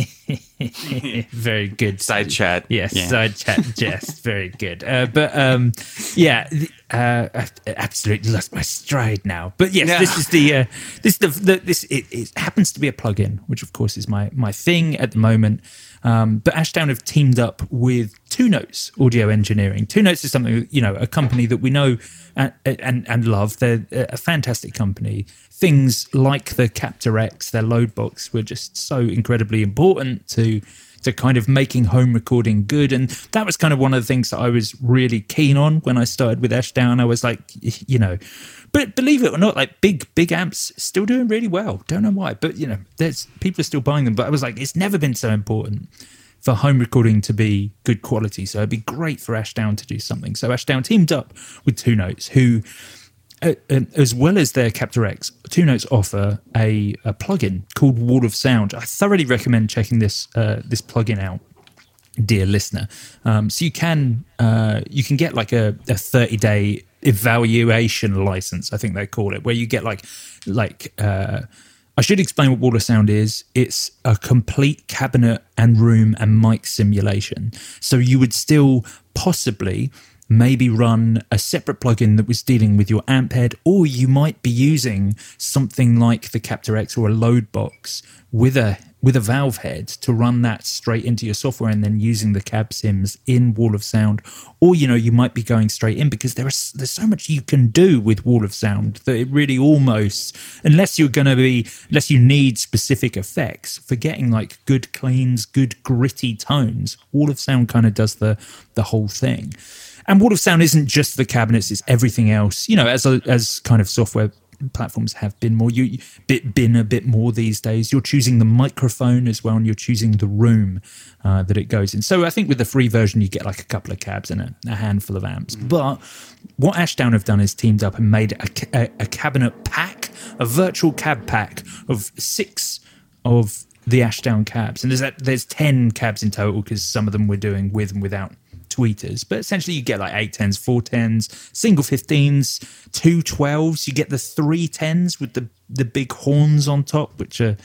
very good. Side chat. Yes, yeah. side chat jest. Very good. Uh, but, um, yeah, uh, I've absolutely lost my stride now. But, yes, yeah. this is the, uh, this, the, the, this, it, it happens to be a plugin, which, of course, is my, my thing at the moment. Um, but Ashdown have teamed up with Two Notes Audio Engineering. Two Notes is something, you know, a company that we know and, and, and love. They're a fantastic company. Things like the Captor X, their load box, were just so incredibly important to to kind of making home recording good. And that was kind of one of the things that I was really keen on when I started with Ashdown. I was like, you know, but believe it or not, like big, big amps still doing really well. Don't know why, but you know, there's people are still buying them. But I was like, it's never been so important for home recording to be good quality. So it'd be great for Ashdown to do something. So Ashdown teamed up with Two Notes, who, uh, as well as their Captor X, Two Notes offer a, a plugin called Wall of Sound. I thoroughly recommend checking this uh, this plugin out, dear listener. Um, so you can uh, you can get like a thirty day evaluation license, I think they call it, where you get like like. Uh, I should explain what Wall of Sound is. It's a complete cabinet and room and mic simulation. So you would still possibly maybe run a separate plugin that was dealing with your amp head, or you might be using something like the Captor X or a load box with a with a valve head to run that straight into your software and then using the cab sims in Wall of Sound. Or, you know, you might be going straight in because there is, there's so much you can do with Wall of Sound that it really almost, unless you're going to be, unless you need specific effects for getting like good cleans, good gritty tones, Wall of Sound kind of does the the whole thing. And Wall of Sound isn't just the cabinets, it's everything else, you know, as a, as kind of software platforms have been more you bit been a bit more these days. You're choosing the microphone as well, and you're choosing the room uh, that it goes in. So I think with the free version you get like a couple of cabs and a, a handful of amps. Mm. But what Ashdown have done is teamed up and made a, a, a cabinet pack, a virtual cab pack of six of the Ashdown cabs, and there's a, there's ten cabs in total because some of them we're doing with and without tweeters, but essentially you get like eight tens, four tens, single fifteens, two twelves. You get the three tens with the the big horns on top, which are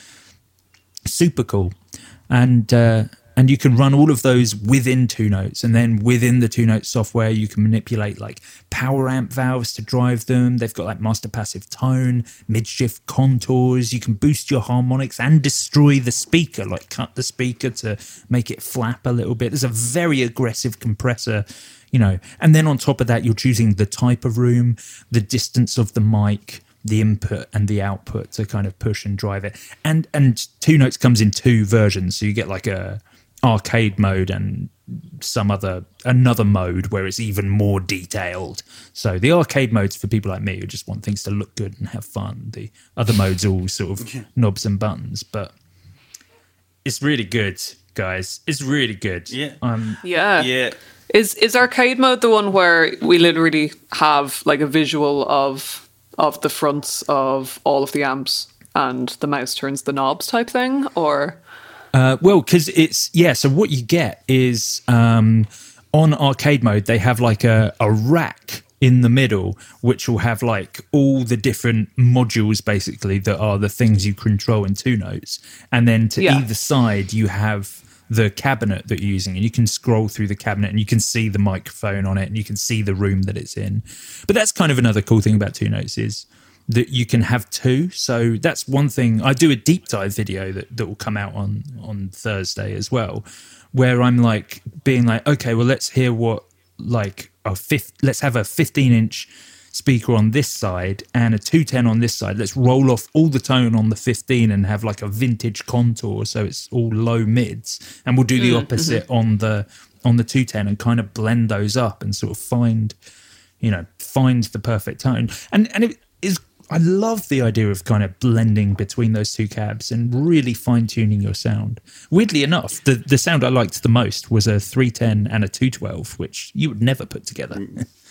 super cool, and uh, and you can run all of those within Two Notes, and then within the Two Notes software you can manipulate like power amp valves to drive them. They've got like master passive tone, mid shift contours. You can boost your harmonics and destroy the speaker, like cut the speaker to make it flap a little bit. There's a very aggressive compressor, you know, and then on top of that you're choosing the type of room, the distance of the mic, the input and the output to kind of push and drive it. And and Two Notes comes in two versions, so you get like a arcade mode and some other another mode where it's even more detailed. So the arcade mode's for people like me who just want things to look good and have fun. The other mode's all sort of knobs and buttons, but it's really good, guys. It's really good. Yeah. Um, yeah. Yeah. Is is arcade mode the one where we literally have like a visual of of the fronts of all of the amps and the mouse turns the knobs type thing, or? Uh, well, because it's, yeah, so what you get is um, on arcade mode, they have like a, a rack in the middle, which will have like all the different modules basically that are the things you control in Two Notes. And then to yeah. either side, you have the cabinet that you're using, and you can scroll through the cabinet and you can see the microphone on it and you can see the room that it's in. But that's kind of another cool thing about Two Notes is that you can have two. So that's one thing. I do a deep dive video that, that will come out on, on Thursday as well, where I'm like being like, okay, well, let's hear what like a fifth, let's have a fifteen inch speaker on this side and a two ten on this side. Let's roll off all the tone on the fifteen and have like a vintage contour, so it's all low mids, and we'll do the mm, opposite mm-hmm. on the on the two ten and kind of blend those up and sort of find, you know, find the perfect tone. And and it is, I love the idea of kind of blending between those two cabs and really fine tuning your sound. Weirdly enough, the the sound I liked the most was a three ten and a two twelve, which you would never put together.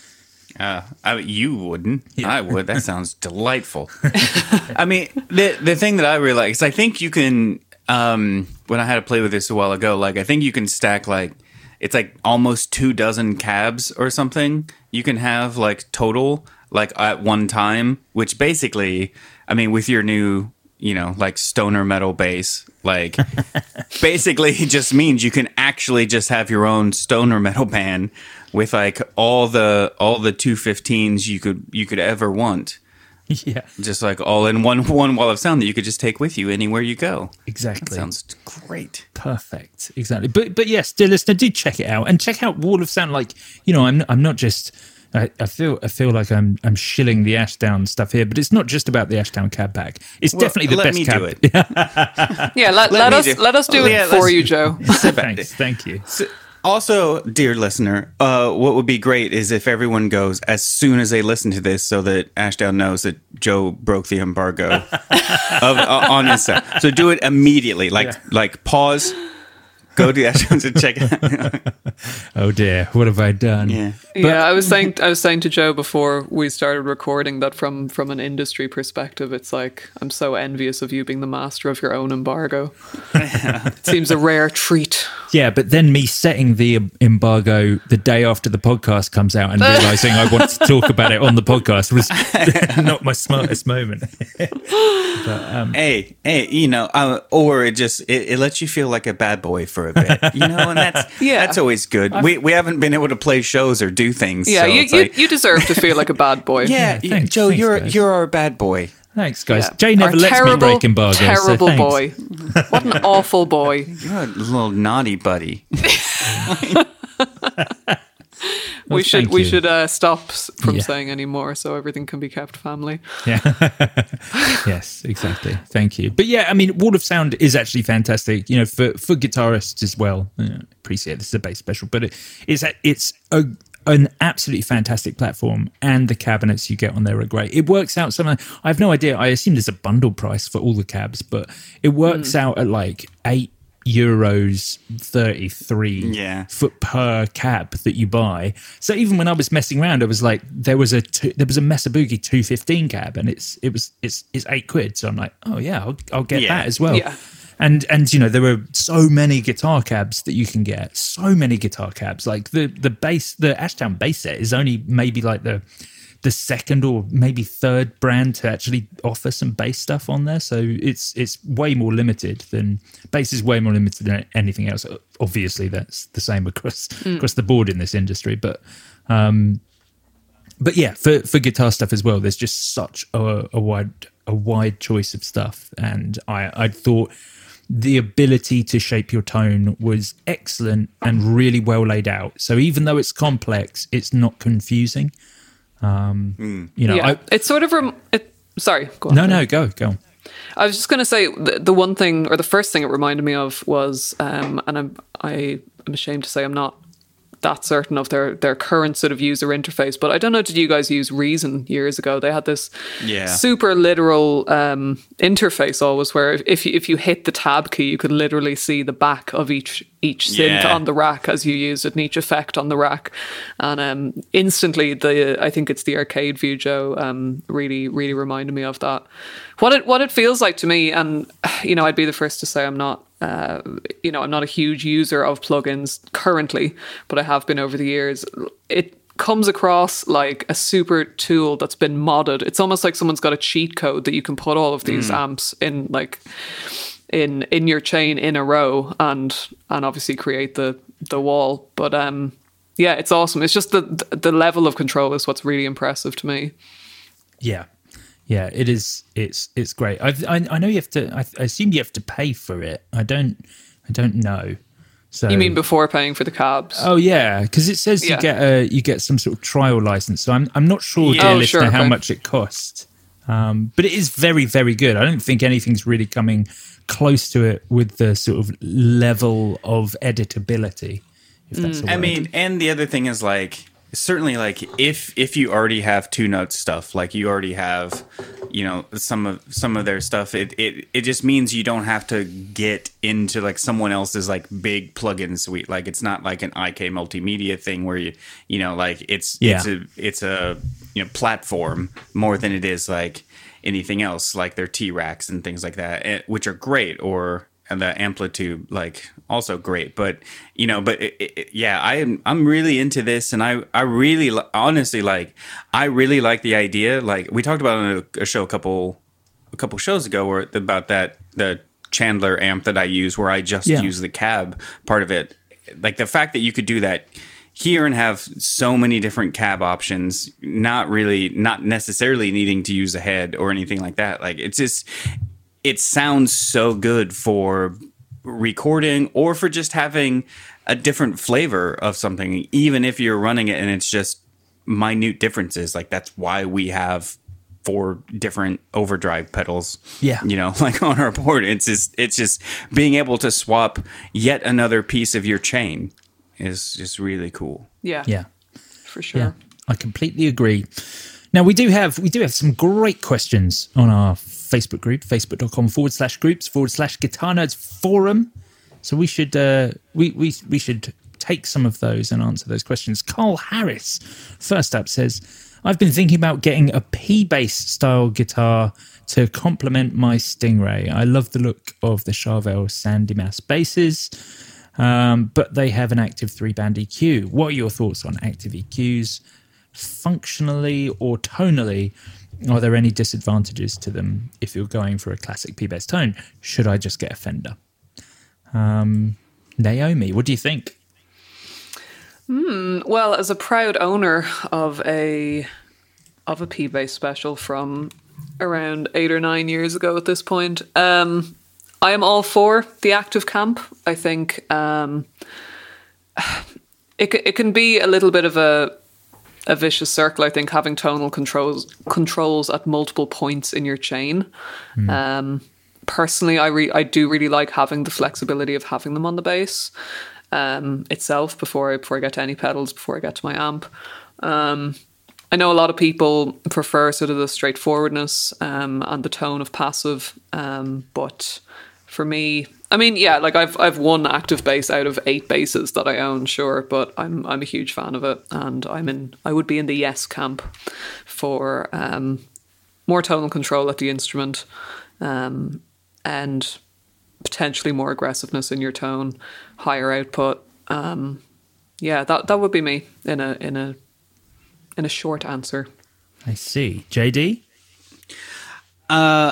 Uh, I, you wouldn't. Yeah. I would. That sounds delightful. I mean, the the thing that I realized, I think you can, um, when I had to play with this a while ago, like I think you can stack like, it's like almost two dozen cabs or something you can have like total, like at one time, which basically, I mean, with your new, you know, like stoner metal bass, like basically it just means you can actually just have your own stoner metal band with like all the all the two fifteens you could you could ever want. Yeah. Just like all in one one wall of sound that you could just take with you anywhere you go. Exactly. That sounds great. Perfect. Exactly. But but yes, dear listener, do check it out and check out Wall of Sound. Like, you know, I'm I'm not just I, I feel I feel like I'm I'm shilling the Ashdown stuff here, but it's not just about the Ashdown cab pack. It's well, definitely the let best me cab. Do it. yeah, let, let, let us do. let us do yeah, it for you, Joe. Thanks. Thank you. So, also, dear listener, uh, what would be great is if everyone goes as soon as they listen to this, so that Ashdown knows that Joe broke the embargo of, uh, on his side. So do it immediately, like yeah. like pause. Go to Ashdown and check it out. Oh dear, what have I done? Yeah, but, yeah. I was saying, I was saying to Joe before we started recording that from from an industry perspective, it's like I'm so envious of you being the master of your own embargo. It seems a rare treat. Yeah, but then me setting the embargo the day after the podcast comes out and realizing I want to talk about it on the podcast was not my smartest moment. But, um, hey, hey, you know, uh, or it just it, it lets you feel like a bad boy for a bit, you know, and that's yeah. that's always good. We we haven't been able to play shows or do things. Yeah, so you, it's you, like, you deserve to feel like a bad boy. Yeah, yeah thanks, Joe, thanks, you're guys. you're our bad boy. Thanks, guys. Yeah. Jay never our lets terrible, me break embargoes. Terrible so boy. What an awful boy. You're a little naughty buddy. we well, should we you. should uh, stop from yeah. saying any more so everything can be kept family. Yeah. Yes, exactly. Thank you. But yeah, I mean, Wall of Sound is actually fantastic. You know, for for guitarists as well. You know, appreciate this is a bass special, but it, it's it's a an absolutely fantastic platform, and the cabinets you get on there are great. It works out something. I have no idea. I assume there's a bundle price for all the cabs, but it works mm. out at like eight euros thirty-three yeah. foot per cab that you buy. So even when I was messing around, I was like, there was a two, there was a Mesa Boogie two fifteen cab, and it's it was it's it's eight quid. So I'm like, oh yeah, I'll, I'll get yeah. that as well. Yeah. And and you know, there were so many guitar cabs that you can get. So many guitar cabs. Like the the bass, the Ashdown bass set is only maybe like the the second or maybe third brand to actually offer some bass stuff on there. So it's it's way more limited than bass is way more limited than anything else. Obviously, that's the same across mm. across the board in this industry. But um, but yeah, for for guitar stuff as well, there's just such a, a wide a wide choice of stuff, and I I thought the ability to shape your tone was excellent and really well laid out. So even though it's complex, it's not confusing. Um, mm. You know, yeah, I, it's sort of. Rem- it, sorry, go on. No, no, go, go on. I was just going to say the, the one thing, or the first thing it reminded me of was, um, and I'm I am ashamed to say I'm not that certain of their their current sort of user interface, but I don't know, did you guys use Reason years ago? They had this yeah. super literal um, interface always, where if you, if you hit the tab key, you could literally see the back of each each synth yeah. on the rack as you used it, and each effect on the rack, and um, instantly the I think it's the arcade view, Joe, um, really really reminded me of that. What it what it feels like to me, and you know, I'd be the first to say I'm not. Uh, you know, I'm not a huge user of plugins currently, but I have been over the years. It comes across like a super tool that's been modded. It's almost like someone's got a cheat code that you can put all of these mm. amps in, like in in your chain in a row, and and obviously create the the wall. But um, yeah, it's awesome. It's just the the level of control is what's really impressive to me. Yeah. Yeah, it is. It's it's great. I've, I I know you have to. I, I assume you have to pay for it. I don't. I don't know. So You mean before paying for the cabs? Oh yeah, because it says Yeah. you get a you get some sort of trial license. So I'm I'm not sure, Yeah. dear Oh, listener, sure, how okay. much it costs. Um, but it is very very good. I don't think anything's really coming close to it with the sort of level of editability. If that's a I word. mean, and the other thing is like certainly like if if you already have two note stuff, like you already have, you know, some of some of their stuff, it it it just means you don't have to get into like someone else's like big plugin suite. Like it's not like an I K multimedia thing where you you know like it's Yeah. it's a it's a you know platform more than it is like anything else, like their T-Racks and things like that, eh, which are great, or and the Amplitude, like also great. But you know, but it, it, yeah, I am I'm really into this, and I I really li- honestly like I really like the idea. Like we talked about it on a, a show a couple a couple shows ago, where about that the Chandler amp that I use, where I just Yeah. use the cab part of it. Like the fact that you could do that here and have so many different cab options, not really, not necessarily needing to use a head or anything like that. Like it's just, it sounds so good for recording or for just having a different flavor of something, even if you're running it and it's just minute differences. Like that's why we have four different overdrive pedals. Yeah. You know, like on our board. It's just it's just being able to swap yet another piece of your chain is just really cool. Yeah, yeah. for sure. Yeah, I completely agree. Now we do have we do have some great questions on our Facebook group, facebook.com forward slash groups forward slash Guitar Nerds forum. So we should uh, we we we should take some of those and answer those questions. Carl Harris, first up, says, I've been thinking about getting a P-bass style guitar to complement my Stingray. I love the look of the Charvel Sandy Mass basses, um, but they have an active three-band E Q. What are your thoughts on active E Qs? Functionally or tonally, are there any disadvantages to them if you're going for a classic P-bass tone? Should I just get a Fender? Um, Naomi, what do you think? Hmm. Well, as a proud owner of a of a P-bass special from around eight or nine years ago at this point, um, I am all for the active camp. I think um, it it can be a little bit of a a vicious circle. I think having tonal controls controls at multiple points in your chain. Mm. Um, personally, I re- I do really like having the flexibility of having them on the bass um, itself before I, before I get to any pedals, before I get to my amp. Um, I know a lot of people prefer sort of the straightforwardness um, and the tone of passive, um, but for me, I mean, yeah, like I've I've one active bass out of eight basses that I own, sure, but I'm I'm a huge fan of it, and I'm in I would be in the yes camp for um, more tonal control at the instrument, um, and potentially more aggressiveness in your tone, higher output. Um, yeah, that that would be me in a in a in a short answer. I see. J D? Uh,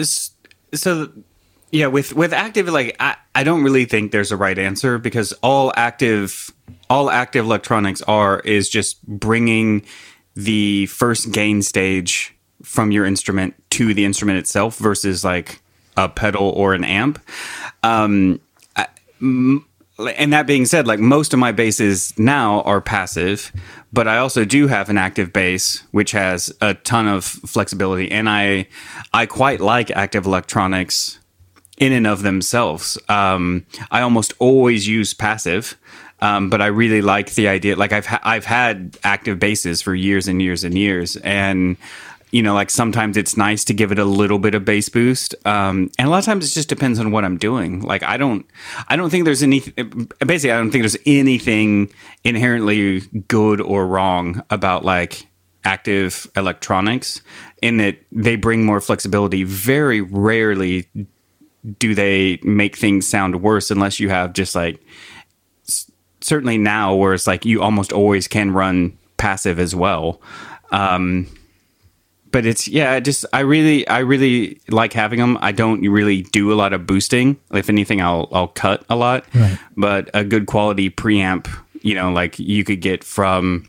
so yeah, with with active, like I, I don't really think there's a right answer, because all active all active electronics are is just bringing the first gain stage from your instrument to the instrument itself versus like a pedal or an amp. Um, I, m- and that being said, like most of my basses now are passive, but I also do have an active bass, which has a ton of flexibility. And I, I quite like active electronics in and of themselves. Um, I almost always use passive, um, but I really like the idea. Like I've, ha- I've had active basses for years and years and years. And, you know, like sometimes it's nice to give it a little bit of bass boost. Um, and a lot of times it just depends on what I'm doing. Like I don't, I don't think there's any, basically I don't think there's anything inherently good or wrong about like active electronics, in that they bring more flexibility. Very rarely do they make things sound worse, unless you have just like, certainly now where it's like you almost always can run passive as well. Um, But it's, yeah, just, I really, I really like having them. I don't really do a lot of boosting. If anything, I'll, I'll cut a lot. Right. But a good quality preamp, you know, like you could get from,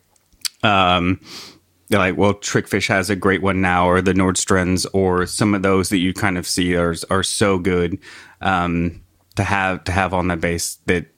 um, like, well, Trickfish has a great one now, or the Nordstrands, or some of those that you kind of see are, are so good, um, to have, to have on the bass, that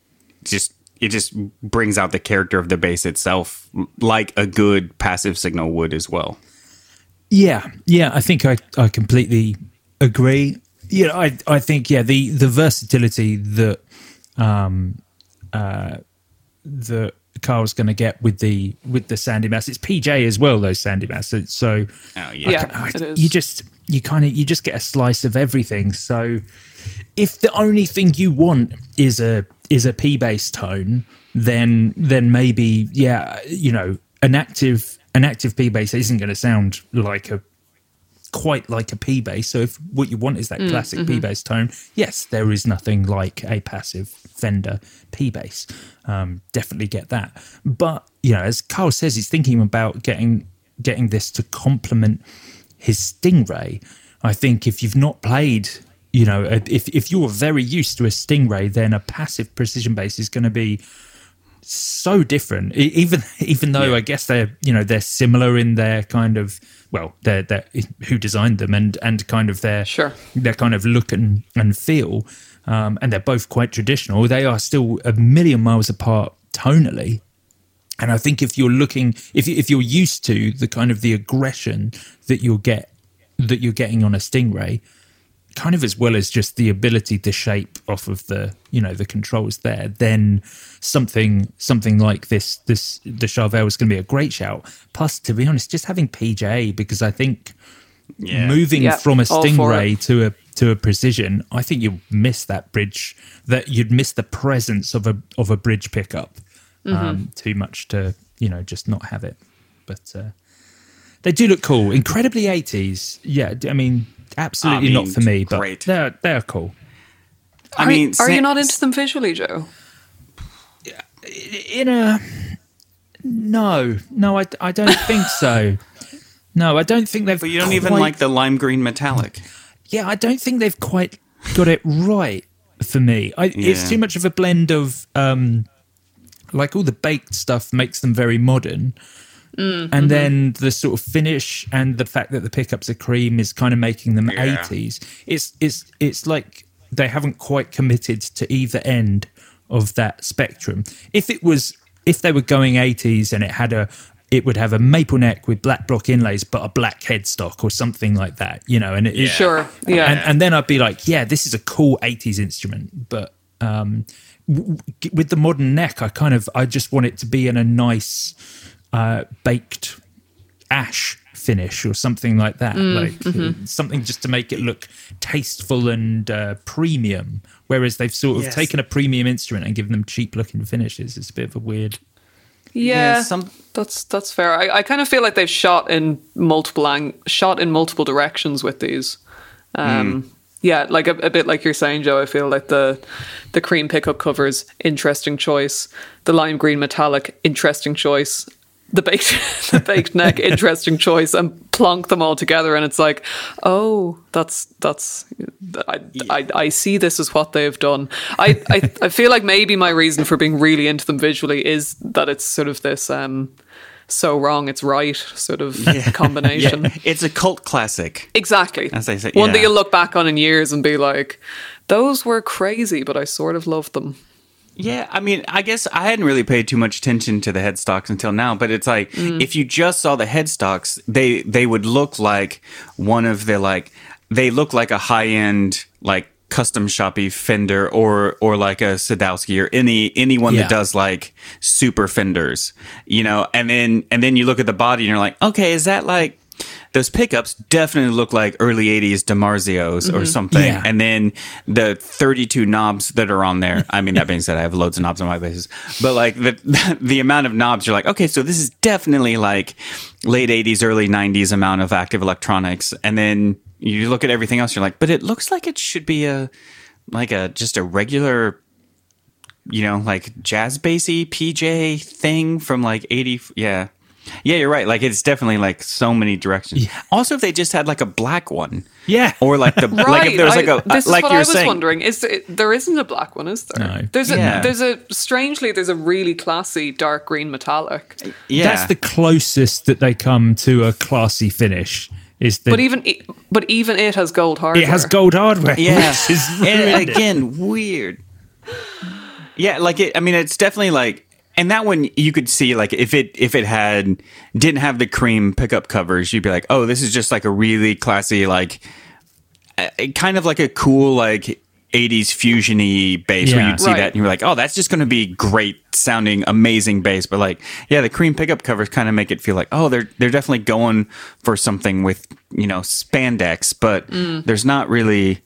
just it just brings out the character of the bass itself, like a good passive signal would as well. Yeah, yeah, I think I, I completely agree. Yeah, I I think yeah the the versatility that um uh that Carl's going to get with the with the Sandy Bass. It's P J as well, those Sandy Bass. So oh, yeah, yeah I, I, it is. you just you kind of you just get a slice of everything. So if the only thing you want is a is a P bass tone, then then maybe yeah, you know, an active an active P bass isn't going to sound like a quite like a P bass. So if what you want is that Mm, classic mhm. P bass tone, yes, there is nothing like a passive Fender P bass. Um, definitely get that. But you know, as Carl says, he's thinking about getting getting this to complement his Stingray. I think if you've not played, you know, if if you're very used to a Stingray, then a passive precision bass is going to be so different. E- Even even though Yeah. I guess they're you know they're similar in their kind of well they're, they're who designed them and and kind of their Sure. their kind of look and and feel, um, and they're both quite traditional. They are still a million miles apart tonally. And I think if you're looking, if you- if you're used to the kind of the aggression that you'll get, that you're getting on a Stingray, kind of as well as just the ability to shape off of the, you know, the controls there, then something something like this, this the Charvel is going to be a great shout. Plus, to be honest, just having P J, because I think Yeah. moving Yeah, from a all for Stingray it. to a to a Precision, I think you'll miss that bridge. That you'd miss the presence of a of a bridge pickup. Um, too much to, you know, just not have it. But uh, they do look cool. Incredibly eighties. Yeah, I mean, absolutely I mean, not for me, but great. they're they're cool. I Are, mean, are you Sa- not into them visually, Joe? In a no, no, I, I don't think so. No, I don't think they've. But you don't even quite- like the lime green metallic. Yeah, I don't think they've quite got it right for me. I, It's Yeah. too much of a blend of, um, like all the baked stuff makes them very modern. Mm, And then the sort of finish and the fact that the pickups are cream is kind of making them Yeah. eighties. It's it's it's like they haven't quite committed to either end of that spectrum. If it was, if they were going eighties and it had a, it would have a maple neck with black block inlays, but a black headstock or something like that, you know. And it is Sure, yeah. and, and then I'd be like, yeah, this is a cool eighties instrument. But um, w- w- with the modern neck, I kind of, I just want it to be in a nice uh, baked ash finish or something like that. Mm, like mm-hmm. uh, something just to make it look tasteful and uh, premium. Whereas they've sort of Yes. taken a premium instrument and given them cheap looking finishes. It's a bit of a weird. Yeah, Yeah, some- that's that's fair. I, I kind of feel like they've shot in multiple ang- shot in multiple directions with these. Um, Yeah, like a, a bit like you're saying, Joe. I feel like the the cream pickup covers, interesting choice. The lime green metallic, interesting choice. The baked the baked neck, interesting choice, and plonk them all together, and it's like, oh, that's that's. I, I, I see this as what they've done. I, I I feel like maybe my reason for being really into them visually is that it's sort of this um, so wrong it's right sort of combination. Yeah, it's a cult classic. Exactly. As they say, One that yeah. you'll look back on in years and be like, those were crazy, but I sort of loved them. Yeah, I mean, I guess I hadn't really paid too much attention to the headstocks until now, but it's like if you just saw the headstocks, they they would look like one of the like they look like a high end like custom shoppy Fender or or like a Sadowski or any anyone Yeah. that does like super Fenders, you know, and then and then you look at the body and you're like, okay, is that like those pickups definitely look like early eighties DiMarzios or something. Yeah. And then the thirty-two knobs that are on there. I mean, that being said, I have loads of knobs on my basses. But like the the amount of knobs, you're like, okay, so this is definitely like late eighties, early nineties amount of active electronics. And then you look at everything else, you're like, but it looks like it should be a like a just a regular, you know, like jazz bassy P J thing from like eighty. Yeah. Yeah, you're right. Like it's definitely like so many directions. Also, if they just had like a black one, Yeah. or like the Right. like if there was like I- a this like is what you're I was saying, wondering. Is there, there isn't a black one, is there? No. There's a Yeah. there's a strangely there's a really classy dark green metallic. yeah, That's the closest that they come to a classy finish. Is the But even i- but even it has gold hardware. it has gold hardware. yeah. which is And horrendous. again, weird. Yeah, like it. I mean, it's definitely like, and that one you could see like if it if it had didn't have the cream pickup covers, you'd be like, oh, this is just like a really classy, like uh, kind of like a cool like eighties fusion-y bass, Yeah. where you'd see Right. that and you're like, oh, that's just going to be great sounding, amazing bass. But like, yeah, the cream pickup covers kind of make it feel like, oh, they're they're definitely going for something with, you know, spandex, but there's not really.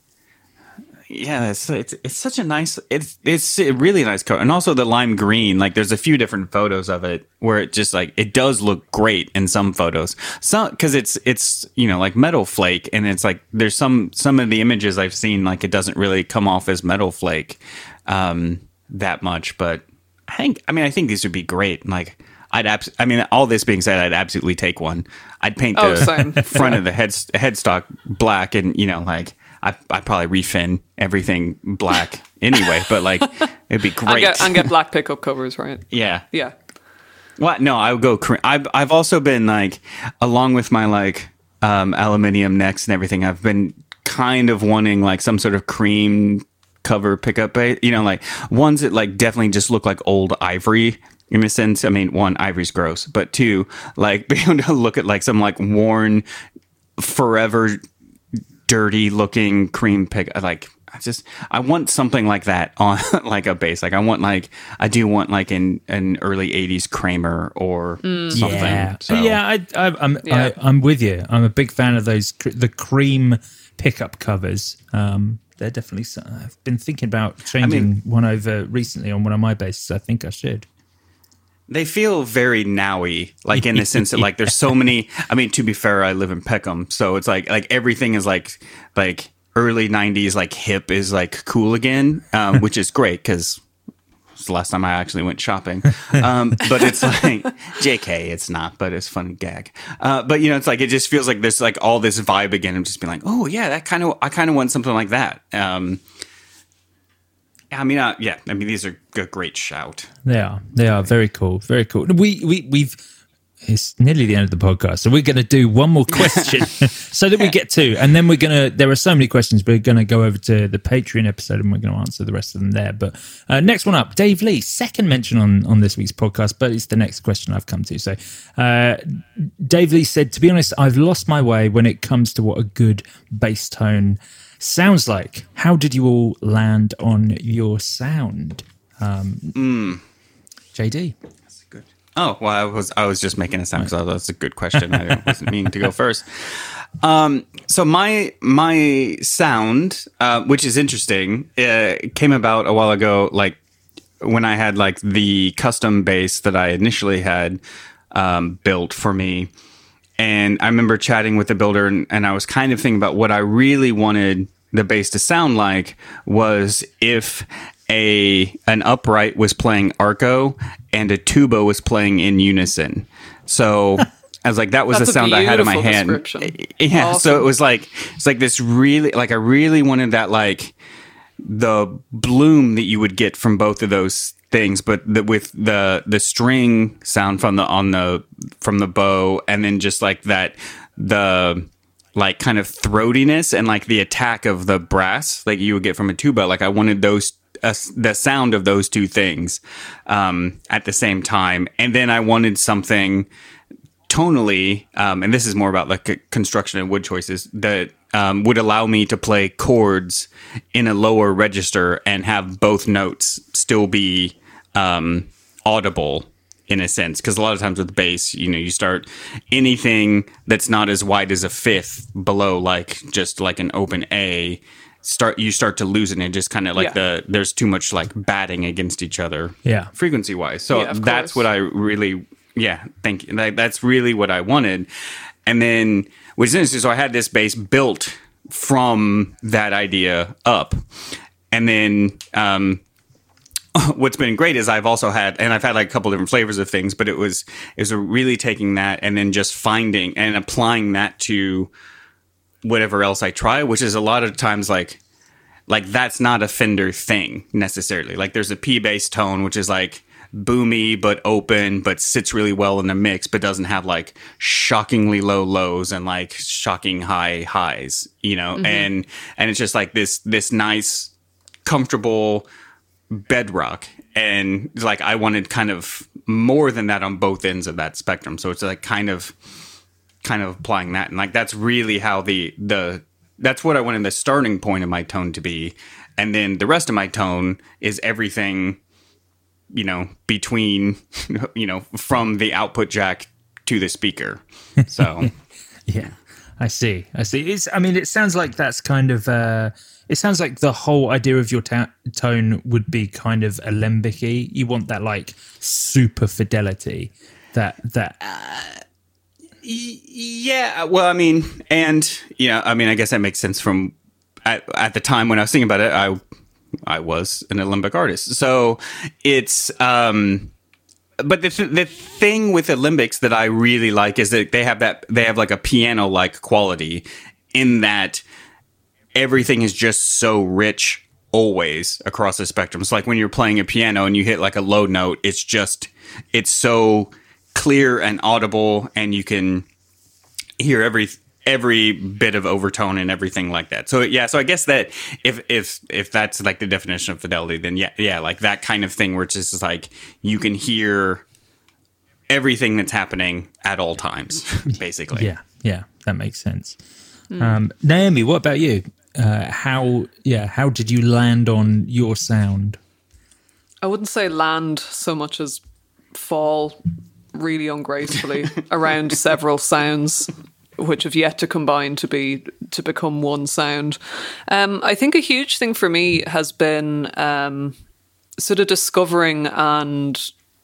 Yeah, it's, it's it's such a nice, it's it's a really nice color, and also the lime green. Like, there's a few different photos of it where it just like it does look great in some photos. Some because it's it's you know like metal flake, and it's like there's some some of the images I've seen like it doesn't really come off as metal flake um, that much. But I think I mean I think these would be great. Like I'd abs- I mean all this being said, I'd absolutely take one. I'd paint Oh, the same. front of the head headstock black, and you know like. I I probably refin everything black anyway, but like it'd be And great. get, and get black pickup covers, right? yeah. Yeah. Well, no, I would go. Cream. I've I've also been like, along with my like um, aluminium necks and everything. I've been kind of wanting like some sort of cream cover pickup bass. You know, like ones that like definitely just look like old ivory. In a sense, I mean, one, ivory's gross, but two, like being able to look at like some like worn, forever dirty looking cream pick. Like I just I want something like that on like a bass. Like I want like I do want like an an early eighties Kramer or something. Yeah, So, yeah, I, I, I'm Yeah. I, I'm with you. I'm a big fan of those cr- the cream pickup covers. Um, they're definitely. So- I've been thinking about changing mean- one over recently on one of my basses. I think I should. they feel very now-y, like in the sense that like there's so many. I mean, to be fair, I live in Peckham, so it's like like everything is like like early nineties, like hip is like cool again, um, which is great because it's the last time I actually went shopping. Um, but it's like J K, it's not, but it's a funny gag. Uh, but you know, it's like it just feels like there's like all this vibe again. I'm just being like, oh yeah, that kind of I kind of want something like that. Um, I mean, uh, yeah, I mean these are a great shout. They are. They are very cool. Very cool. We we we've. It's nearly the end of the podcast, so we're going to do one more question so that we get to, and then we're going to. There are so many questions. We're going to go over to the Patreon episode, and we're going to answer the rest of them there. But uh, next one up, Dave Lee, second mention on on this week's podcast, but it's the next question I've come to. So, uh, Dave Lee said, "To be honest, I've lost my way when it comes to what a good bass tone sounds like. How did you all land on your sound?" Um, Mm. J D. Oh, well, I was I was just making a sound because that's a good question. I wasn't meaning to go first. Um, so my my sound, uh, which is interesting, uh, came about a while ago. Like when I had like the custom bass that I initially had um, built for me, and I remember chatting with the builder, and, and I was kind of thinking about what I really wanted the bass to sound like was if a an upright was playing arco and a tuba was playing in unison. So I was like, that was That's the sound a I had in my beautiful hand. description. Yeah. Awesome. So it was like it's like this really like I really wanted that like the bloom that you would get from both of those things, but the, with the the string sound from the on the from the bow, and then just like that the like kind of throatiness and like the attack of the brass like you would get from a tuba. Like I wanted those uh, the sound of those two things um, at the same time, and then I wanted something tonally, um, and this is more about like c- construction and wood choices that um, would allow me to play chords in a lower register and have both notes still be um, audible in a sense. Because a lot of times with bass, you know, you start anything that's not as wide as a fifth below, like just like an open A, start you start to lose it, and just kind of like Yeah. the there's too much like batting against each other, Yeah. frequency wise. So Yeah, of that's course. what I really. Yeah, thank you. That, that's really what I wanted. And then, which is interesting, so I had this bass built from that idea up. And then, um, what's been great is I've also had, and I've had like a couple different flavors of things, but it was, it was really taking that and then just finding and applying that to whatever else I try, which is a lot of times like, like that's not a Fender thing necessarily. Like there's a P bass tone, which is like, boomy but open, but sits really well in the mix, but doesn't have like shockingly low lows and like shocking high highs, you know. Mm-hmm. and and it's just like this this nice comfortable bedrock. and like I wanted kind of more than that on both ends of that spectrum. So it's like kind of kind of applying that, and like that's really how the the that's what I wanted the starting point of my tone to be, and then the rest of my tone is everything, you know, between, you know, from the output jack to the speaker. So yeah, I see. I see. It's, I mean, it sounds like that's kind of, uh, it sounds like the whole idea of your ta- tone would be kind of alembic-y. You want that like super fidelity that, that, uh, yeah, well, I mean, and, you know, I mean, I guess that makes sense from at, at the time when I was thinking about it, I, I was an alembic artist. So it's, um, but the th- the thing with alembics that I really like is that they have that, they have like a piano like quality in that everything is just so rich always across the spectrum. It's like when you're playing a piano and you hit like a low note, it's just, it's so clear and audible, and you can hear every every bit of overtone and everything like that. So yeah, so I guess that if if if that's like the definition of fidelity, then yeah, yeah, like that kind of thing where it's just like you can hear everything that's happening at all times, basically. Yeah, yeah, that makes sense. Mm. Um, Naomi, what about you? Uh, how yeah, how did you land on your sound? I wouldn't say land so much as fall really ungracefully around several sounds which have yet to combine to be to become one sound. Um, I think a huge thing for me has been um, sort of discovering and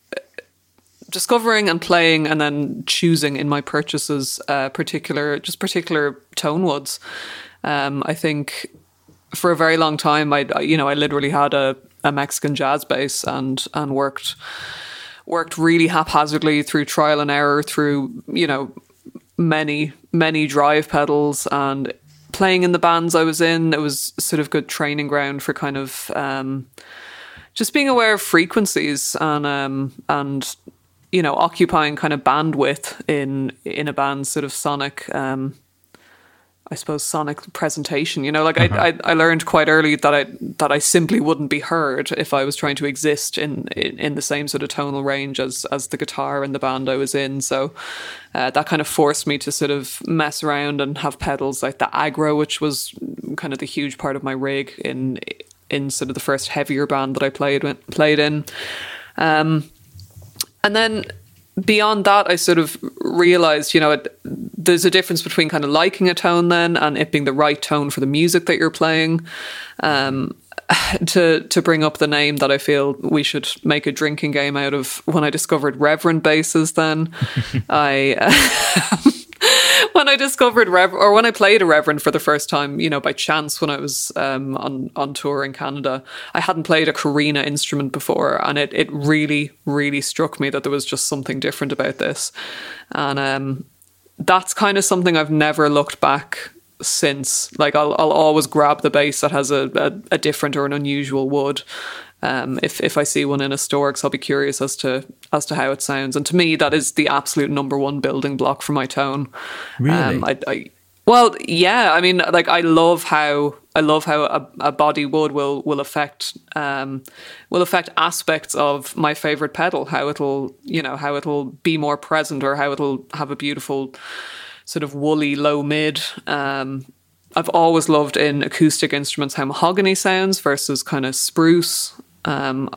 discovering and playing, and then choosing in my purchases uh, particular just particular tone woods. Um, I think for a very long time, I you know I literally had a, a Mexican jazz bass and and worked. worked really haphazardly through trial and error, through, you know, many, many drive pedals, and playing in the bands I was in. It was sort of good training ground for kind of um, just being aware of frequencies and, um, and, you know, occupying kind of bandwidth in, in a band's sort of sonic, um, I suppose, sonic presentation. You know, like uh-huh. I, I I learned quite early that I that I simply wouldn't be heard if I was trying to exist in in, in the same sort of tonal range as as the guitar in the band I was in. So uh, that kind of forced me to sort of mess around and have pedals like the aggro, which was kind of the huge part of my rig in in sort of the first heavier band that I played played in. Um, and then beyond that, I sort of realized, you know, it, there's a difference between kind of liking a tone then and it being the right tone for the music that you're playing. Um, to to bring up the name that I feel we should make a drinking game out of, when I discovered Reverend basses, then I... Uh, when I discovered Rev, or when I played a Reverend for the first time, you know, by chance when I was um, on, on tour in Canada, I hadn't played a Carina instrument before, and it, it really, really struck me that there was just something different about this. And um, that's kind of something I've never looked back since. Like, I'll I'll always grab the bass that has a, a, a different or an unusual wood. Um, if if I see one in a store, because I'll be curious as to as to how it sounds. And to me, that is the absolute number one building block for my tone. Really? Um, I, I, well, yeah. I mean, like I love how I love how a, a body wood will will affect um, will affect aspects of my favorite pedal. How it'll you know how it'll be more present, or how it'll have a beautiful sort of woolly low mid. Um, I've always loved in acoustic instruments how mahogany sounds versus kind of spruce. Um,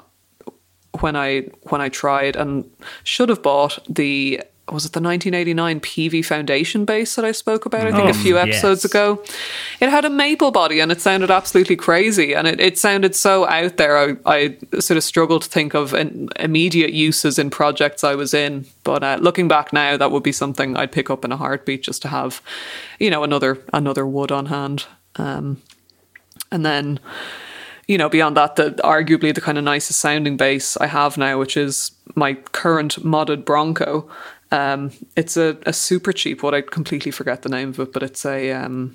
when I when I tried and should have bought the was it the nineteen eighty-nine P V Foundation bass that I spoke about I think oh, a few episodes yes. ago. It had a maple body and it sounded absolutely crazy, and it, it sounded so out there. I, I sort of struggled to think of an immediate uses in projects I was in, but uh, looking back now, that would be something I'd pick up in a heartbeat, just to have, you know, another another wood on hand. Um, and then, you know, beyond that, the arguably the kind of nicest sounding bass I have now, which is my current modded Bronco. Um, it's a, a super cheap wood. I completely forget the name of it, but it's a um,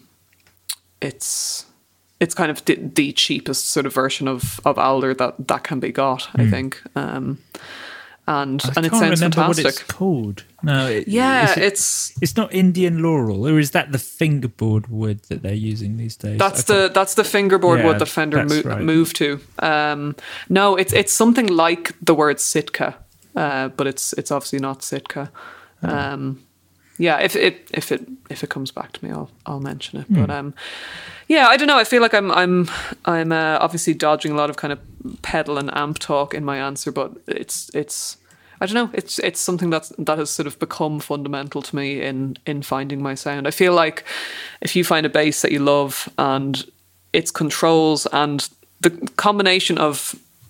it's it's kind of the, the cheapest sort of version of, of Alder that, that can be got, mm. I think. Um, and I and it can't sounds remember fantastic. what it's called. No, it, Yeah, is it, it's it's not Indian laurel, or is that the fingerboard wood that they're using these days? that's Okay. the that's the fingerboard Yeah, wood the Fender that's mo- right. moved to. Um, no, it's it's something like the word Sitka, uh, but it's it's obviously not Sitka. Um, yeah, if it if it if it comes back to me, I'll I'll mention it. But um, yeah, I don't know. I feel like I'm I'm I'm uh, obviously dodging a lot of kind of pedal and amp talk in my answer, but it's it's. I don't know. It's it's something that's that has sort of become fundamental to me in in finding my sound. I feel like if you find a bass that you love and its controls and the combination of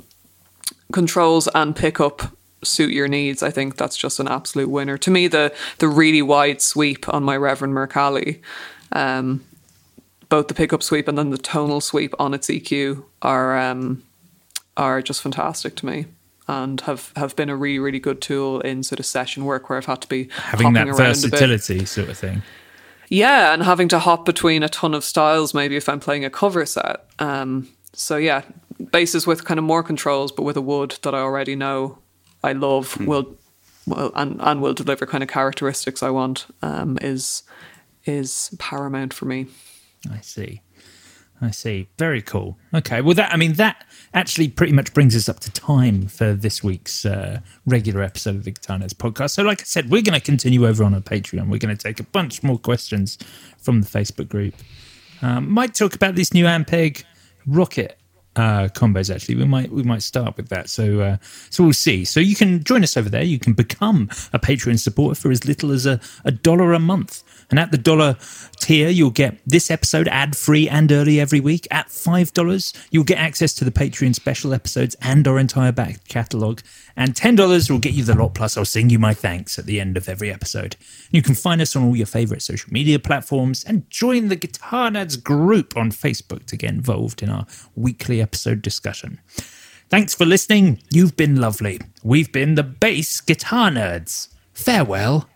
controls and pickup suit your needs, I think that's just an absolute winner. To me, the the really wide sweep on my Reverend Mercalli, um, both the pickup sweep and then the tonal sweep on its E Q are um, are just fantastic to me. And have, have been a really, really good tool in sort of session work where I've had to be having that hopping around a bit. versatility sort of thing. Yeah, and having to hop between a ton of styles, maybe if I'm playing a cover set. Um, so yeah, basses with kind of more controls, but with a wood that I already know I love mm. will, will and and will deliver kind of characteristics I want um, is is paramount for me. I see. I see. Very cool. Okay. Well, that I mean, that actually pretty much brings us up to time for this week's uh, regular episode of the Guitar Nerds podcast. So, like I said, we're going to continue over on our Patreon. We're going to take a bunch more questions from the Facebook group. Um, might talk about this new Ampeg Rocket uh, combos. Actually, we might we might start with that. So, uh, so we'll see. So you can join us over there. You can become a Patreon supporter for as little as a, a dollar a month. And at the dollar tier, you'll get this episode ad-free and early every week. At five dollars, you'll get access to the Patreon special episodes and our entire back catalogue. And ten dollars will get you the lot, plus I'll sing you my thanks at the end of every episode. You can find us on all your favourite social media platforms and join the Guitar Nerds group on Facebook to get involved in our weekly episode discussion. Thanks for listening. You've been lovely. We've been the Bass Guitar Nerds. Farewell.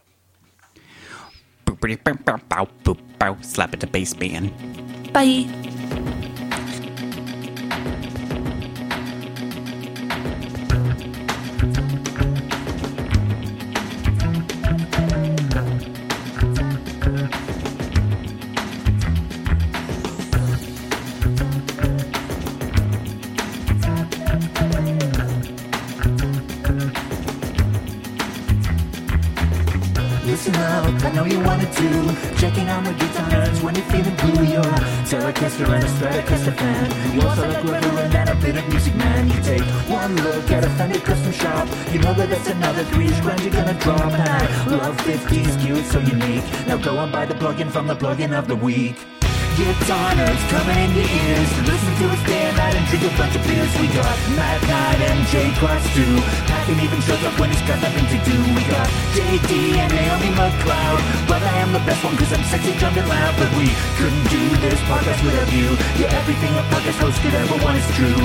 Slap it to bass band. Bye. Listen up, I know you wanted to. Checking on the Guitar Nerds when you're feeling blue. You're a Telecaster and a Stratocaster fan. You also like Reverend and a bit of Music Man. You take one look at a Fender Custom Shop. You know that that's another three-ish grand you're gonna drop. I love fifties, cute, so unique. Now go and buy the plugin from the plugin of the week. Guitar Nerds coming in your ears to listen to us day and night and drink a bunch of beers. We got Matt Knight and Jay Cross too. Packing even shows up when he's got nothing to do. We got J D and Naomi McLeod. But I am the best one cause I'm sexy, drunk and loud. But we couldn't do this podcast without you. You're everything a podcast host could ever want is true.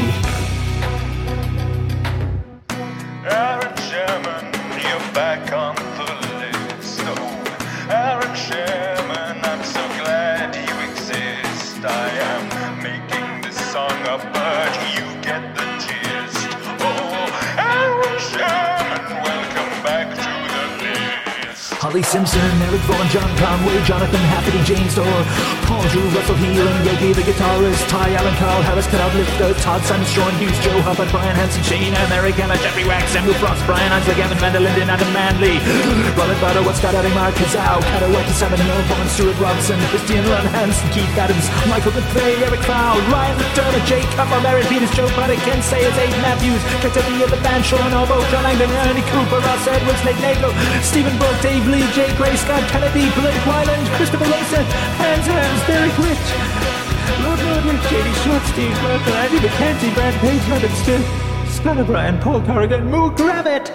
Aaron Sherman, you're back on the list. Oh, Aaron Sherman, I'm so glad you exist. I am making this song up, but you get the gist. Oh, Aaron Sherman, welcome back to the list. Holly Simpson, Eric Vaughan, John Conway, Jonathan Hafford, James Storr, Paul Drew, Russell Heel, and Yogi the guitarist, Ty Allen, Carl Harris, Ted Uplifter, Todd Simon, Sean Hughes, Joe Hubbard, Brian Hansen, Shane Americana, Jeffrey Wax, Samuel Frost, Brian Isaac, Evan Van der Linden, Adam Manley, Robert Butterworth, Scott Adding, Mark Kazau, Catawaki, Simon Hill, Vaughn, Stuart Robinson, Christian Ron Hansen, Keith Adams, Michael McVeigh, Eric Cloud, Ryan McDermott, Jake Cutler, Mary Peters, Joe Paddock, Ken Sayers, Aiden Matthews, Victor Lee of the band, Sean Albo, John Langdon, Ernie Cooper, Ross Edwards, Nate Nagel, Stephen Brook, Dave Lee, Jay Gray, Scott Kennedy, Blake Wyland, Christopher Mason, Hans Hans, Derek Rich, Lord Ludwig, J D Short, Steve Merkel, Andy McKenzie, Brad Page, Robin Still, Scott O'Brien, Paul Corrigan, Moo Gravitt.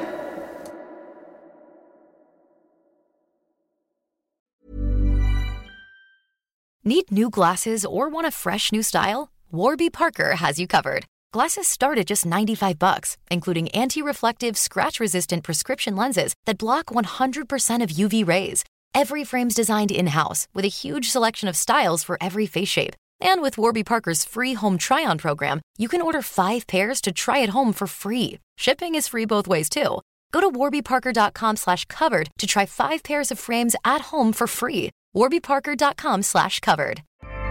Need new glasses or want a fresh new style? Warby Parker has you covered. Glasses start at just ninety-five bucks, including anti-reflective, scratch-resistant prescription lenses that block one hundred percent of U V rays. Every frame's designed in-house with a huge selection of styles for every face shape. And with Warby Parker's free home try-on program, you can order five pairs to try at home for free. Shipping is free both ways, too. Go to warbyparker.com slash covered to try five pairs of frames at home for free. warbyparker.com slash covered.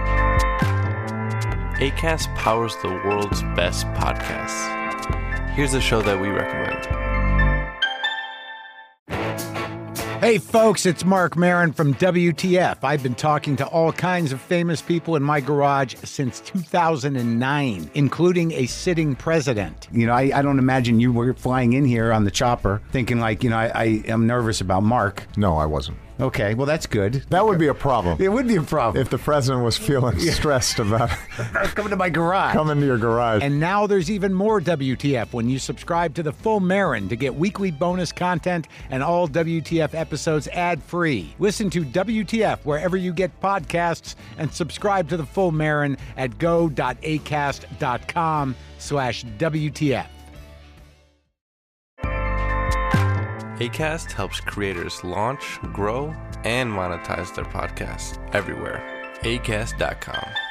Acast powers the world's best podcasts. Here's a show that we recommend. Hey folks, it's Mark Maron from W T F. I've been talking to all kinds of famous people in my garage since two thousand nine, including a sitting president. You know, I, I don't imagine you were flying in here on the chopper thinking like, you know, I, I am nervous about Mark. No, I wasn't. Okay, well, that's good. That would be a problem. It would be a problem. If the president was feeling stressed about coming to my garage. Coming to your garage. And now there's even more W T F when you subscribe to the Full Marin to get weekly bonus content and all W T F episodes ad-free. Listen to W T F wherever you get podcasts and subscribe to the Full Marin at go.acast.com slash WTF. Acast helps creators launch, grow, and monetize their podcasts everywhere. acast dot com.